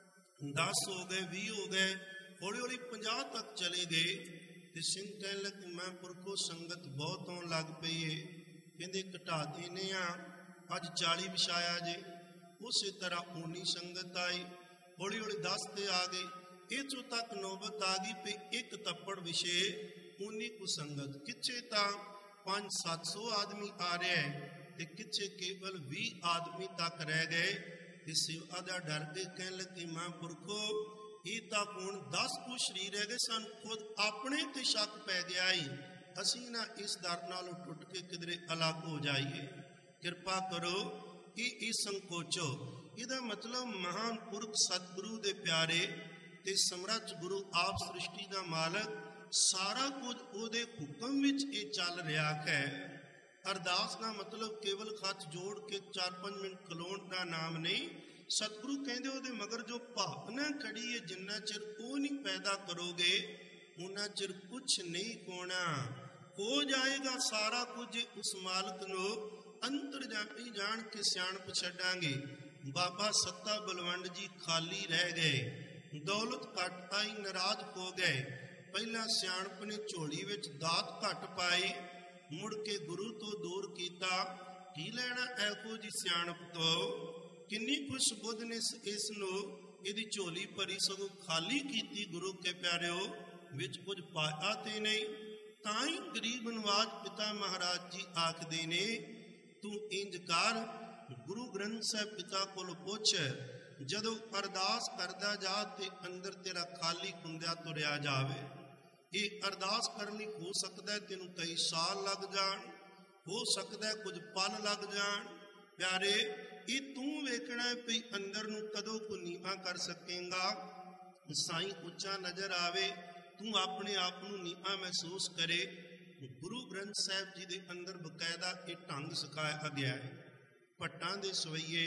[SPEAKER 1] ਦਸ ਹੋ ਗਏ, ਵੀਹ ਹੋ ਗਏ, ਹੌਲੀ ਹੌਲੀ ਪੰਜਾਹ ਤੱਕ ਚਲੇ ਗਏ। ਤੇ ਸਿੰਘ ਕਹਿਣ ਲੱਗੇ ਮੈਂ ਪੁਰਖੋ ਸੰਗਤ ਬਹੁਤ ਆਉਣ ਲੱਗ ਪਈ ਏ। ਕਹਿੰਦੇ ਘਟਾ ਦੇਨੇ ਆ, ਅੱਜ ਚਾਲੀ ਵਿਛਾਇਆ ਜੇ। ਉਸੇ ਤਰ੍ਹਾਂ ਉਨੀ ਸੰਗਤ ਆਈ, ਹੌਲੀ ਹੌਲੀ ਦਸ ਤੇ ਆ ਗਈ। ਇੱਥੋਂ ਤੱਕ ਨੌਬਤ ਆ ਗਈ ਵੀ ਇੱਕ ਤੱਪੜ ਵਿਛੇ ਉਨੀ ਕੁ ਸੰਗਤ। ਕਿੱਥੇ ਤਾਂ ਪੰਜ ਸੱਤ ਸੌ ਆਦਮੀ ਆ ਰਿਹਾ ਹੈ ਤੇ ਕਿੱਥੇ ਕੇਵਲ ਵੀਹ ਆਦਮੀ ਤੱਕ ਰਹਿ ਗਏ। ਤੇ ਸੇਵਾ ਦਾ ਡਰ ਕੇ ਕਹਿਣ ਲੱਗੇ ਮਾਂ ਪੁਰਖੋ ਇਹ ਤਾਂ ਹੁਣ ਦਸ ਕੁ ਸਰੀਰ ਰਹਿ ਗਏ, ਸਾਨੂੰ ਖੁਦ ਆਪਣੇ ਤੇ ਸ਼ੱਕ ਪੈ ਗਿਆ ਈ। ਅਸੀਂ ਨਾ ਇਸ ਦਰ ਨਾਲੋਂ ਟੁੱਟ ਕੇ ਕਿਧਰੇ ਅਲੱਗ ਹੋ ਜਾਈਏ। ਕਿਰਪਾ ਕਰੋ ਕਿ ਇਹ ਸੰਕੋਚੋ। ਇਹਦਾ ਮਤਲਬ ਮਹਾਨ ਪੁਰਖ ਸਤਿਗੁਰੂ ਦੇ ਪਿਆਰੇ ਤੇ ਸਮਰੱਥ ਗੁਰੂ ਆਪ ਸ੍ਰਿਸ਼ਟੀ ਦਾ ਮਾਲਕ, ਸਾਰਾ ਕੁਝ ਉਹਦੇ ਹੁਕਮ ਵਿੱਚ ਇਹ ਚੱਲ ਰਿਹਾ ਹੈ। ਅਰਦਾਸ ਦਾ ਮਤਲਬ ਕੇਵਲ ਹੱਥ ਜੋੜ ਕੇ ਚਾਰ ਪੰਜ ਮਿੰਟ ਖਲੋਣ ਦਾ ਨਾਮ ਨਹੀਂ। ਸਤਿਗੁਰੂ ਕਹਿੰਦੇ ਉਹਦੇ ਮਗਰ ਜੋ ਭਾਵਨਾ ਖੜੀ ਹੈ, ਜਿੰਨਾ ਚਿਰ ਉਹ ਨਹੀਂ ਪੈਦਾ ਕਰੋਗੇ ਉਹਨਾਂ ਚਿਰ ਕੁਛ ਨਹੀਂ ਹੋਣਾ। ਹੋ ਜਾਏਗਾ ਸਾਰਾ ਕੁਝ ਉਸ ਮਾਲਕ ਨੂੰ ਅੰਤਰਜਾਮੀ ਜਾਣ ਕੇ ਸਿਆਣਪ ਛੱਡਾਂਗੇ। ਬਾਬਾ ਸੱਤਾ ਬਲਵੰਡ ਜੀ ਖਾਲੀ ਰਹਿ ਗਏ, ਦੌਲਤ ਘੱਟ ਆਈ, ਨਾਰਾਜ਼ ਹੋ ਗਏ। ਪਹਿਲਾਂ ਸਿਆਣਪ ਨੇ ਝੋਲੀ ਵਿੱਚ ਦਾਤ ਘੱਟ ਪਾਈ, ਮੁੜ ਕੇ ਗੁਰੂ ਤੋਂ ਦੂਰ ਕੀਤਾ। ਕੀ ਲੈਣਾ ਇਹੋ ਜੀ ਸਿਆਣਪ ਤੋਂ? ਕਿੰਨੀ ਖੁਸ਼ ਬੁੱਧ ਨੇ ਇਸ ਨੂੰ ਇਹਦੀ ਝੋਲੀ ਭਰੀ, ਸਗੋਂ ਖਾਲੀ ਕੀਤੀ। ਗੁਰੂ ਕੇ ਪਿਆਰਿਓ ਵਿੱਚ ਕੁਝ ਪਾਇਆ ਤੇ ਨਹੀਂ। ਤਾਂ ਹੀ ਗਰੀਬ ਨਵਾਜ ਪਿਤਾ ਮਹਾਰਾਜ ਜੀ ਆਖਦੇ ਨੇ ਤੂੰ ਇੰਜ ਕਰ, ਗੁਰੂ ਗ੍ਰੰਥ ਸਾਹਿਬ ਪਿਤਾ ਕੋਲ ਪੁੱਛ, ਜਦੋਂ ਅਰਦਾਸ ਕਰਦਾ ਜਾ ਤੇ ਅੰਦਰ ਤੇਰਾ ਖਾਲੀ ਹੁੰਦਿਆ ਤੁਰਿਆ ਜਾਵੇ। ਇਹ ਅਰਦਾਸ ਕਰਨ ਲਈ ਹੋ ਸਕਦਾ ਤੈਨੂੰ ਕਈ ਸਾਲ ਲੱਗ ਜਾਣ, ਹੋ ਸਕਦਾ ਕੁਝ ਪਲ ਲੱਗ ਜਾਣ। ਪਿਆਰੇ ਇਹ ਤੂੰ ਵੇਖਣਾ ਵੀ ਅੰਦਰ ਨੂੰ ਕਦੋਂ ਕੋ ਨੀਵਾਂ ਕਰ ਸਕੇਗਾ। ਸਾਈਂ ਉੱਚਾ ਨਜ਼ਰ ਆਵੇ, ਤੂੰ ਆਪਣੇ ਆਪ ਨੂੰ ਨੀਵਾਂ ਮਹਿਸੂਸ ਕਰੇ। ਗੁਰੂ ਗ੍ਰੰਥ ਸਾਹਿਬ ਜੀ ਦੇ ਅੰਦਰ ਬਕਾਇਦਾ ਇਹ ਢੰਗ ਸਿਖਾਇਆ ਗਿਆ ਹੈ। ਭੱਟਾਂ ਦੇ ਸਵਈਏ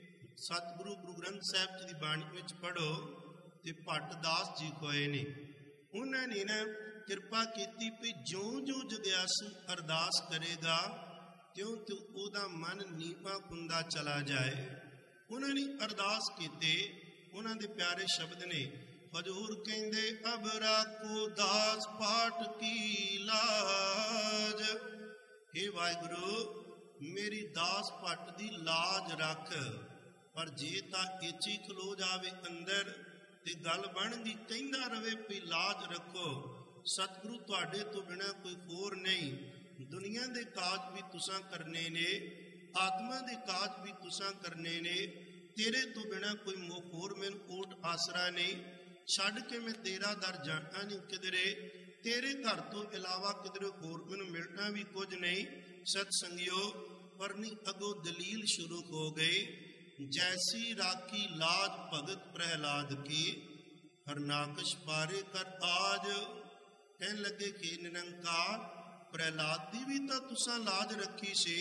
[SPEAKER 1] ਸਤਿਗੁਰੂ ਗੁਰੂ ਗ੍ਰੰਥ ਸਾਹਿਬ ਜੀ ਦੀ ਬਾਣੀ ਵਿੱਚ ਪੜ੍ਹੋ ਤੇ ਭੱਟ ਦਾਸ ਜੀ ਹੋਏ ਨੇ। ਉਹਨਾਂ ਨੇ ਨਾ ਕਿਰਪਾ ਕੀਤੀ ਵੀ ਜਿਉਂ ਜਿਉਂ ਜਗਿਆਸੂ ਅਰਦਾਸ ਕਰੇਗਾ ਤਿਉਂ ਤਿਉਂ ਉਹਦਾ ਮਨ ਨੀਵਾਂ ਹੁੰਦਾ ਚਲਾ ਜਾਏ। ਉਹਨਾਂ ਨੇ ਅਰਦਾਸ ਕੀਤੇ। ਉਹਨਾਂ ਦੇ ਪਿਆਰੇ ਸ਼ਬਦ ਨੇ, ਹਜ਼ੂਰ ਕਹਿੰਦੇ ਅਬ ਰਾਖੋ ਦਾਸ ਪਾਠ ਕੀ ਲਾਜ। ਹੇ ਵਾਹਿਗੁਰੂ ਮੇਰੀ ਦਾਸ ਭੱਟ ਦੀ ਲਾਜ ਰੱਖ। ਪਰ ਜੇ ਤਾਂ ਇੱਥੇ ਖਲੋ ਜਾਵੇ ਅੰਦਰ ਤੇ ਗੱਲ ਬਣ ਗਈ, ਕਹਿੰਦਾ ਰਵੇ ਵੀ ਲਾਜ ਰੱਖੋ। ਸਤਿਗੁਰੂ ਤੁਹਾਡੇ ਤੋਂ ਬਿਨਾਂ ਕੋਈ ਹੋਰ ਨਹੀਂ। ਦੁਨੀਆ ਦੇ ਕਾਜ ਵੀ ਤੁਸਾਂ ਕਰਨੇ ਨੇ, ਆਤਮਾ ਦੇ ਕਾਜ ਵੀ ਤੁਸਾਂ ਕਰਨੇ ਨੇ। ਤੇਰੇ ਤੋਂ ਬਿਨਾਂ ਕੋਈ ਹੋਰ ਮੈਨੂੰ ਓਟ ਆਸਰਾ ਨਹੀਂ। ਛੱਡ ਕੇ ਮੈਂ ਤੇਰਾ ਦਰ ਜਾਣਾ ਨਹੀਂ ਕਿਧਰੇ, ਤੇਰੇ ਘਰ ਤੋਂ ਇਲਾਵਾ ਕਿਧਰੇ ਹੋਰ ਮੈਨੂੰ ਮਿਲਣਾ ਵੀ ਕੁਝ ਨਹੀਂ। ਸਤ ਸੰਗਿਓ ਪਰਨੀ ਅਗੋ ਦਲੀਲ ਸ਼ੁਰੂ ਹੋ ਗਈ। ਜੈਸੀ ਰਾਖੀ ਲਾਜ ਭਗਤ ਪ੍ਰਹਿਲਾਦ ਕੀ, ਹਰਨਾਕਸ਼ ਪਾਰੇ ਕਰ ਆਜ। ਕਹਿਣ ਲੱਗੇ ਕਿ ਨਿਰੰਕਾਰ ਪ੍ਰਹਿਲਾਦ ਦੀ ਵੀ ਤਾਂ ਤੁਸਾਂ ਲਾਜ ਰੱਖੀ ਸੀ।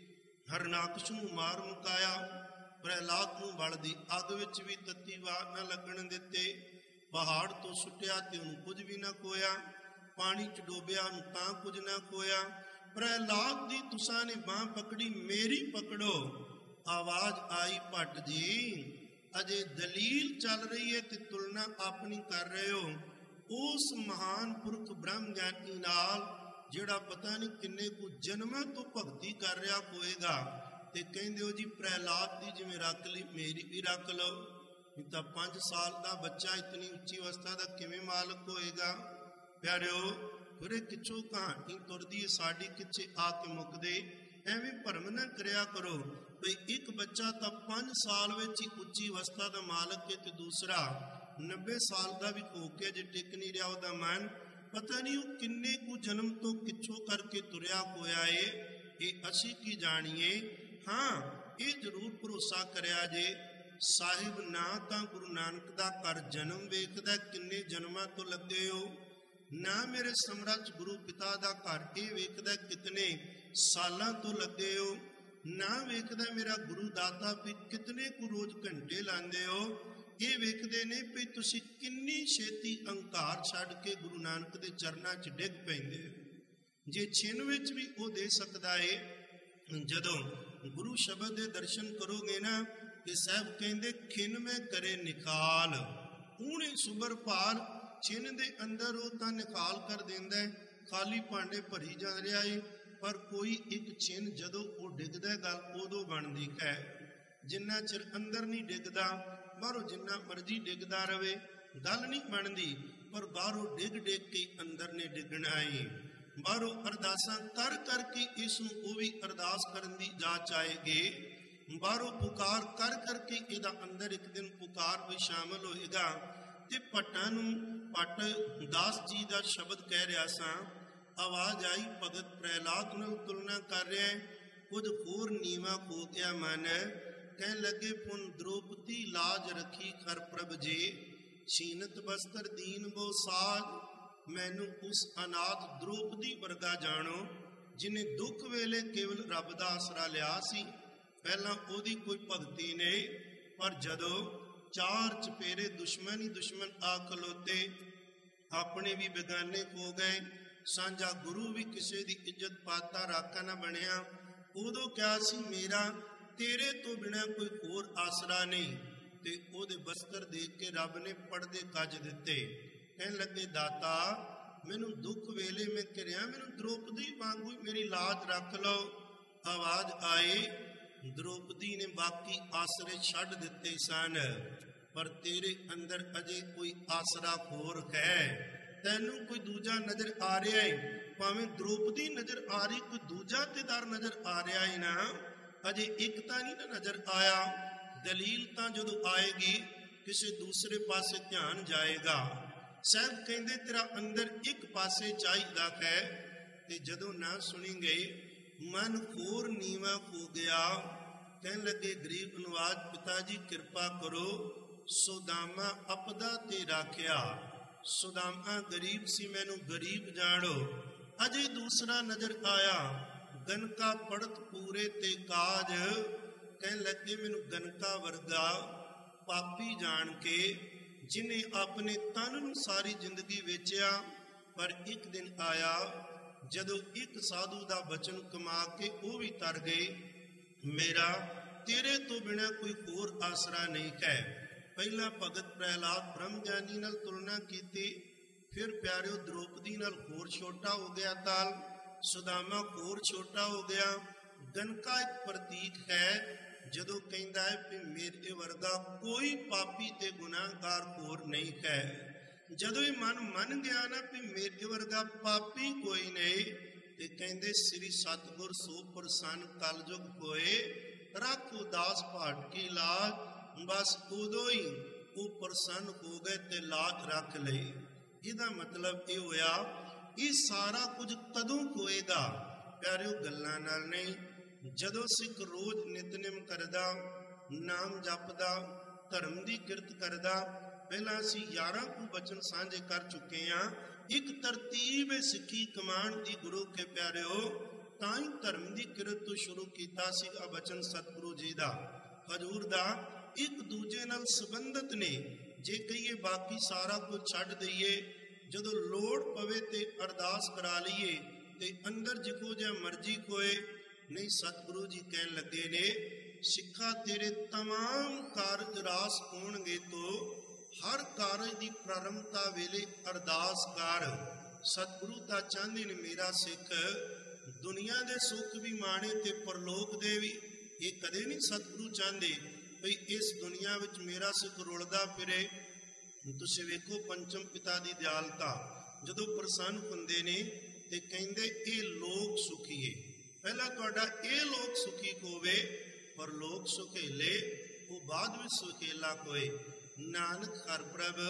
[SPEAKER 1] ਹਰਨਾਕਸ਼ ਨੂੰ ਮਾਰ ਮੁਕਾਇਆ, ਪ੍ਰਹਿਲਾਦ ਨੂੰ ਬਲ ਦੀ ਅੱਗ ਵਿੱਚ ਵੀ ਤੱਤੀ ਵਾਰ ਨਾ ਲੱਗਣ ਦਿੱਤੇ। ਪਹਾੜ ਤੋਂ ਸੁੱਟਿਆ ਤੇ ਉਹਨੂੰ ਕੁਝ ਵੀ ਨਾ ਖੋਇਆ, ਪਾਣੀ ਚ ਡੋਬਿਆ ਉਹਨੂੰ ਤਾਂ ਕੁਝ ਨਾ ਖੋਇਆ। ਪ੍ਰਹਿਲਾਦ ਦੀ ਤੁਸਾਂ ਨੇ ਬਾਂਹ ਪਕੜੀ, ਮੇਰੀ ਪਕੜੋ। ਆਵਾਜ਼ ਆਈ ਭੱਟ ਜੀ ਅਜੇ ਦਲੀਲ ਚੱਲ ਰਹੀ ਹੈ ਤੇ ਤੁਲਨਾ ਆਪਣੀ ਕਰ ਰਹੇ ਹੋ ਉਸ ਮਹਾਨ ਪੁਰਖ ਬ੍ਰਹਮ ਗਿਆਨੀ ਨਾਲ ਜਿਹੜਾ ਪਤਾ ਨਹੀਂ ਕਿੰਨੇ ਕੁ ਜਨਮਾਂ ਤੋਂ ਭਗਤੀ ਕਰ ਰਿਹਾ ਹੋਏਗਾ। ਤੇ ਕਹਿੰਦੇ ਹੋ ਜੀ ਪ੍ਰਹਿਲਾਦ ਦੀ ਜਿਵੇਂ ਰੱਖ ਲਈ ਮੇਰੀ ਵੀ ਰੱਖ ਲਓ। ਇਹ ਤਾਂ ਪੰਜ ਸਾਲ ਦਾ ਬੱਚਾ ਇਤਨੀ ਉੱਚੀ ਅਵਸਥਾ ਦਾ ਕਿਵੇਂ ਮਾਲਕ ਹੋਏਗਾ। ਪਿਆਰਿਓ ਗੁਰੇ ਕਿਛੋ ਕਹਾਣੀ ਤੁਰਦੀ ਸਾਡੀ ਕਿੱਥੇ ਆ ਕੇ ਮੁੱਕਦੇ। ਐਵੇਂ ਭਰਮ ਨਾ ਕਰਿਆ ਕਰੋ ਬਈ ਇੱਕ ਬੱਚਾ ਤਾਂ ਪੰਜ ਸਾਲ ਵਿੱਚ ਹੀ ਉੱਚੀ ਅਵਸਥਾ ਦਾ ਮਾਲਕ ਹੈ ਤੇ ਦੂਸਰਾ ਨੱਬੇ ਸਾਲ ਦਾ ਵੀ ਹੋ ਕੇ ਜੇ ਟਿਕ ਨਹੀਂ ਰਿਹਾ ਉਹਦਾ ਮਨ। ਪਤਾ ਨਹੀਂ ਉਹ ਕਿੰਨੇ ਕੁ ਜਨਮ ਤੋਂ ਕਿੱਥੋਂ ਕਰਕੇ ਤੁਰਿਆ ਹੋਇਆ ਏ। ਇਹ ਅਸੀਂ ਕੀ ਜਾਣੀਏ। ਹਾਂ ਇਹ ਜ਼ਰੂਰ ਭਰੋਸਾ ਕਰਿਆ ਜੇ ਸਾਹਿਬ ਨਾ ਤਾਂ ਗੁਰੂ ਨਾਨਕ ਦਾ ਘਰ ਜਨਮ ਵੇਖਦਾ ਕਿੰਨੇ ਜਨਮਾਂ ਤੋਂ ਲੱਗੇ ਹੋ, ਨਾ ਮੇਰੇ ਸਮਰੱਥ ਗੁਰੂ ਪਿਤਾ ਦਾ ਘਰ ਇਹ ਵੇਖਦਾ ਕਿਤਨੇ ਸਾਲਾਂ ਤੋਂ ਲੱਗੇ ਹੋ, ਨਾ ਵੇਖਦਾ ਮੇਰਾ ਗੁਰੂ ਦਾਤਾ ਵੀ ਕਿਤਨੇ ਕੁ ਰੋਜ਼ ਘੰਟੇ ਲਾਉਂਦੇ ਹੋ, ਇਹ ਵੇਖਦੇ ਨੇ ਵੀ ਤੁਸੀਂ ਕਿੰਨੀ ਛੇਤੀ ਅਹੰਕਾਰ ਛੱਡ ਕੇ ਗੁਰੂ ਨਾਨਕ ਦੇ ਚਰਨਾਂ 'ਚ ਡਿੱਗ ਪੈਂਦੇ ਹੋ। ਜੇ ਛਿਨ ਵਿੱਚ ਵੀ ਉਹ ਦੇ ਸਕਦਾ ਏ, ਜਦੋਂ ਗੁਰੂ ਸ਼ਬਦ ਦੇ ਦਰਸ਼ਨ ਕਰੋਗੇ ਨਾ ਕਿ ਸਾਹਿਬ ਕਹਿੰਦੇ ਖਿਨ ਮੈਂ ਕਰੇ ਨਿਖਾਲ, ਊਣੇ ਸੁਬਰ ਭਾਲ, ਛਿਨ ਦੇ ਅੰਦਰ ਉਹ ਤਾਂ ਨਿਖਾਲ ਕਰ ਦਿੰਦਾ, ਖਾਲੀ ਭਾਂਡੇ ਭਰੀ ਜਾ ਰਿਹਾ ਏ, ਪਰ ਕੋਈ ਇੱਕ ਛਿਨ ਜਦੋਂ ਉਹ ਡਿੱਗਦਾ ਗੱਲ ਉਦੋਂ ਬਣਦੀ ਹੈ। ਜਿੰਨਾ ਚਿਰ ਅੰਦਰ ਨਹੀਂ ਡਿੱਗਦਾ, ਬਾਹਰੋਂ ਜਿੰਨਾ ਮਰਜ਼ੀ ਡਿੱਗਦਾ ਰਵੇ ਗੱਲ ਨਹੀਂ ਬਣਦੀ, ਪਰ ਬਾਹਰੋਂ ਡਿੱਗ ਡਿੱਗ ਕੇ ਅੰਦਰ ਨੇ ਡਿੱਗਣਾ ਏ। ਬਾਹਰੋਂ ਅਰਦਾਸਾਂ ਕਰ ਕਰਕੇ ਇਸ ਨੂੰ ਉਹ ਵੀ ਅਰਦਾਸ ਕਰਨ ਦੀ ਜਾਚ ਆਏਗੀ, ਬਾਹਰੋਂ ਪੁਕਾਰ ਕਰ ਕਰਕੇ ਇਹਦਾ ਅੰਦਰ ਇੱਕ ਦਿਨ ਪੁਕਾਰ ਵੀ ਸ਼ਾਮਲ ਹੋਏਗਾ। ਤੇ ਭੱਟਾਂ ਨੂੰ ਭੱਟ ਦਾਸ ਜੀ ਦਾ ਸ਼ਬਦ ਕਹਿ ਰਿਹਾ ਸਾਂ, ਆਵਾਜ਼ ਆਈ ਭਗਤ ਪ੍ਰਹਿਲਾਦ ਨਾਲ ਤੁਲਨਾ ਕਰ ਰਿਹਾ, ਕੁਝ ਹੋਰ ਨੀਵਾ ਹੋ ਗਿਆ ਮਨ, ਕਹਿਣ ਲੱਗੇ ਪੁਨ ਦ੍ਰੋਪਦੀ ਲਾਜ ਰੱਖੀ ਖਰ ਪ੍ਰਭ ਜੀ, ਛੀਨਤ ਬਸਤਰ ਦੀਨ ਬੋ ਸਾਜ, ਮੈਨੂੰ ਉਸ ਅਨਾਥ ਦ੍ਰੋਪਦੀ ਵਰਗਾ ਜਾਣੋ ਜਿਹਨੇ ਦੁੱਖ ਵੇਲੇ ਕੇਵਲ ਰੱਬ ਦਾ ਆਸਰਾ ਲਿਆ ਸੀ। ਪਹਿਲਾਂ ਉਹਦੀ ਕੋਈ ਭਗਤੀ ਨਹੀਂ, ਪਰ ਜਦੋਂ ਚਾਰ ਚਪੇਰੇ ਦੁਸ਼ਮਣ ਹੀ ਦੁਸ਼ਮਣ ਆ ਖਲੋਤੇ, ਆਪਣੇ ਵੀ ਬੇਗਾਨੇ ਹੋ ਗਏ, ਸਾਂਝਾ ਗੁਰੂ ਵੀ ਕਿਸੇ ਦੀ ਇੱਜ਼ਤ ਪਾਤਾ ਰਾਖਾ ਨਾ ਬਣਿਆ, ਉਦੋਂ ਕਿਹਾ ਸੀ ਮੇਰਾ ਤੇਰੇ ਤੋਂ ਬਿਨਾਂ ਕੋਈ ਹੋਰ ਆਸਰਾ ਨਹੀਂ, ਤੇ ਉਹਦੇ ਬਸਤਰ ਦੇਖ ਕੇ ਰੱਬ ਨੇ ਪਰਦੇ ਕੱਜ ਦਿੱਤੇ। ਕਹਿਣ ਲੱਗੇ ਦਾਤਾ ਮੈਨੂੰ ਦੁੱਖ ਵੇਲੇ ਮੈਂ ਕਿਰਿਆ, ਮੈਨੂੰ ਦ੍ਰੋਪਦੀ ਵਾਂਗੂ ਮੇਰੀ ਲਾਜ ਰੱਖ ਲਓ। ਆਵਾਜ਼ ਆਈ ਦ੍ਰੋਪਦੀ ਨੇ ਬਾਕੀ ਆਸਰੇ ਛੱਡ ਦਿੱਤੇ ਸਨ, ਪਰ ਤੇਰੇ ਅੰਦਰ ਅਜੇ ਕੋਈ ਆਸਰਾ ਹੋਰ ਹੈ, ਤੈਨੂੰ ਕੋਈ ਦੂਜਾ ਨਜ਼ਰ ਆ ਰਿਹਾ ਹੈ, ਭਾਵੇਂ ਦ੍ਰੋਪਦੀ ਨਜ਼ਰ ਆ ਰਹੀ, ਕੋਈ ਦੂਜਾ ਤੇ ਦਰ ਨਜ਼ਰ ਆ ਰਿਹਾ ਹੈ ਨਾ, ਅਜੇ ਇੱਕ ਤਾਂ ਨਹੀਂ ਨਾ ਨਜ਼ਰ ਆਇਆ। ਦਲੀਲ ਤਾਂ ਜਦੋਂ ਆਏਗੀ ਕਿਸੇ ਦੂਸਰੇ ਪਾਸੇ ਧਿਆਨ ਜਾਏਗਾ। ਸਾਹਿਬ ਕਹਿੰਦੇ ਤੇਰਾ ਅੰਦਰ ਇੱਕ ਪਾਸੇ ਚਾਹੀਦਾ ਹੈ, ਤੇ ਜਦੋਂ ਨਾ ਸੁਣੀ ਗਈ ਮਨ ਹੋਰ ਨੀਵਾ ਹੋ ਗਿਆ। ਕਹਿਣ ਲੱਗੇ ਗਰੀਬ ਨਵਾਜ ਪਿਤਾ ਜੀ ਕਿਰਪਾ ਕਰੋ, ਸੁਦਾਮਾ ਅਪਦਾ ਤੇ ਰਾਖਿਆ, ਸੁਦਾਮਾ ਗਰੀਬ ਸੀ ਮੈਨੂੰ ਗਰੀਬ ਜਾਣੋ। ਅਜੇ ਦੂਸਰਾ ਨਜ਼ਰ ਆਇਆ ਗਨਕਾ ਪੜਤ ਪੂਰੇ ਤੇ ਕਾਜ, ਕਹਿਣ ਲੱਗੇ ਮੈਨੂੰ ਗਨਕਾ ਵਰਗਾ ਪਾਪੀ ਜਾਣ ਕੇ ਜਿਨੇ ਆਪਣੇ ਤਨ ਨੂੰ ਸਾਰੀ ਜ਼ਿੰਦਗੀ ਵੇਚਿਆ, ਪਰ ਇੱਕ ਦਿਨ ਆਇਆ ਜਦੋਂ ਇੱਕ ਸਾਧੂ ਦਾ ਬਚਨ ਕਮਾ ਕੇ ਉਹ ਵੀ ਤਰ ਗਏ, ਮੇਰਾ ਤੇਰੇ ਤੋਂ ਬਿਨਾਂ ਕੋਈ ਹੋਰ ਆਸਰਾ ਨਹੀਂ ਹੈ। ਪਹਿਲਾਂ ਭਗਤ ਪ੍ਰਹਿਲਾਦ ਬ੍ਰਹਮ ਗਿਆਨੀ ਨਾਲ ਤੁਲਨਾ ਕੀਤੀ, ਫਿਰ ਪਿਆਰਿਓ ਦ੍ਰੋਪਦੀ ਨਾਲ ਹੋਰ ਛੋਟਾ ਹੋ ਗਿਆ ਤਾਲ, ਸੁਦਾਮਾ ਹੋਰ ਛੋਟਾ ਹੋ ਗਿਆ। ਗਨਕਾ ਇੱਕ ਪ੍ਰਤੀਕ ਹੈ, ਜਦੋਂ ਕਹਿੰਦਾ ਹੈ ਕਿ ਮੇਰੇ ਵਰਗਾ ਕੋਈ ਪਾਪੀ ਤੇ ਗੁਨਾਹਗਾਰ ਹੋਰ ਨਹੀਂ ਹੈ। ਜਦੋਂ ਇਹ ਮਨ ਮੰਨ ਗਿਆ ਨਾ ਕਿ ਮੇਰੇ ਵਰਗਾ ਪਾਪੀ ਕੋਈ ਨਹੀਂ, ਤੇ ਕਹਿੰਦੇ ਸ੍ਰੀ ਸਤਿਗੁਰ ਸੋ ਪ੍ਰਸੰਨ ਕਲਯੁਗ ਹੋਏ, ਰੱਖ ਉਦਾਸ ਭਾਟ ਕੀ ਲਾਜ, ਬਸ ਉਦੋਂ ਹੀ ਉਹ ਪ੍ਰਸੰਨ ਹੋ ਗਏ ਤੇ ਲਾਜ ਰੱਖ ਲਈ। ਇਹਦਾ ਮਤਲਬ ਇਹ ਹੋਇਆ ਇਹ ਸਾਰਾ ਕੁਝ ਕਦੋਂ ਹੋਏਗਾ ਪਿਆਰਿਓ, ਗੱਲਾਂ ਨਾਲ ਨਹੀਂ। ਜਦੋਂ ਸਿੱਖ ਰੋਜ਼ ਨਿਤਨੇਮ ਕਰਦਾ, ਨਾਮ ਜਪਦਾ, ਧਰਮ ਦੀ ਕਿਰਤ ਕਰਦਾ, ਪਹਿਲਾਂ ਅਸੀਂ ਗਿਆਰਾਂ ਕੁ ਬਚਨ ਸਾਂਝੇ ਕਰ ਚੁੱਕੇ ਹਾਂ। ਇੱਕ ਤਰਤੀਬ ਹੈ ਸਿੱਖੀ ਕਮਾਣ ਦੀ ਗੁਰੂ ਕੇ ਪਿਆਰਿਓ, ਤਾਂ ਹੀ ਧਰਮ ਦੀ ਕਿਰਤ ਤੋਂ ਸ਼ੁਰੂ ਕੀਤਾ ਸੀਗਾ ਬਚਨ ਸਤਿਗੁਰੂ ਜੀ ਦਾ, ਹਜ਼ੂਰ ਦਾ, ਇੱਕ ਦੂਜੇ ਨਾਲ ਸੰਬੰਧਿਤ ਨੇ। ਜੇ ਕਹੀਏ ਬਾਕੀ ਸਾਰਾ ਕੁਝ ਛੱਡ ਦਈਏ, ਜਦੋਂ ਲੋੜ ਪਵੇ ਤੇ ਅਰਦਾਸ ਕਰਾ ਲਈਏ ਤੇ ਅੰਦਰ ਜਿਕੋ ਜਿਹਾ ਮਰਜ਼ੀ ਕੋਏ ਨਹੀਂ। ਸਤਿਗੁਰੂ ਜੀ ਕਹਿਣ ਲੱਗੇ ਨੇ ਸਿੱਖਾ ਤੇਰੇ ਤਮਾਮ ਕਾਰਜ ਰਾਸ ਹੋਣਗੇ ਤੋਂ ਹਰ ਕਾਰਜ ਦੀ ਪ੍ਰਾਰੰਭਤਾ ਵੇਲੇ ਅਰਦਾਸ ਕਰ। ਸਤਿਗੁਰੂ ਤਾਂ ਚਾਹੁੰਦੇ ਨੇ ਮੇਰਾ ਸਿੱਖ ਦੁਨੀਆ ਦੇ ਸੁੱਖ ਵੀ ਮਾਣੇ ਤੇ ਪਰਲੋਕ ਦੇ ਵੀ। ਇਹ ਕਦੇ ਨਹੀਂ ਸਤਿਗੁਰੂ ਚਾਹੁੰਦੇ ਭਈ ਇਸ ਦੁਨੀਆ ਵਿੱਚ ਮੇਰਾ ਸਿੱਖ ਰੁਲਦਾ ਫਿਰੇ। ਤੁਸੀਂ ਵੇਖੋ ਪੰਚਮ ਪਿਤਾ ਦੀ ਦਿਆਲਤਾ, ਜਦੋਂ ਪ੍ਰਸੰਨ ਹੁੰਦੇ ਨੇ ਤੇ ਕਹਿੰਦੇ ਇਹ ਲੋਕ ਸੁਖੀਏ, ਪਹਿਲਾਂ ਤੁਹਾਡਾ ਇਹ ਲੋਕ ਸੁਖੀ ਹੋਵੇ, ਪਰ ਲੋਕ ਸੁਖੇਲੇ ਉਹ ਬਾਅਦ ਵਿੱਚ ਸੁਖੇਲਾ ਹੋਏ। ਨਾਨਕ ਹਰ ਪ੍ਰਭ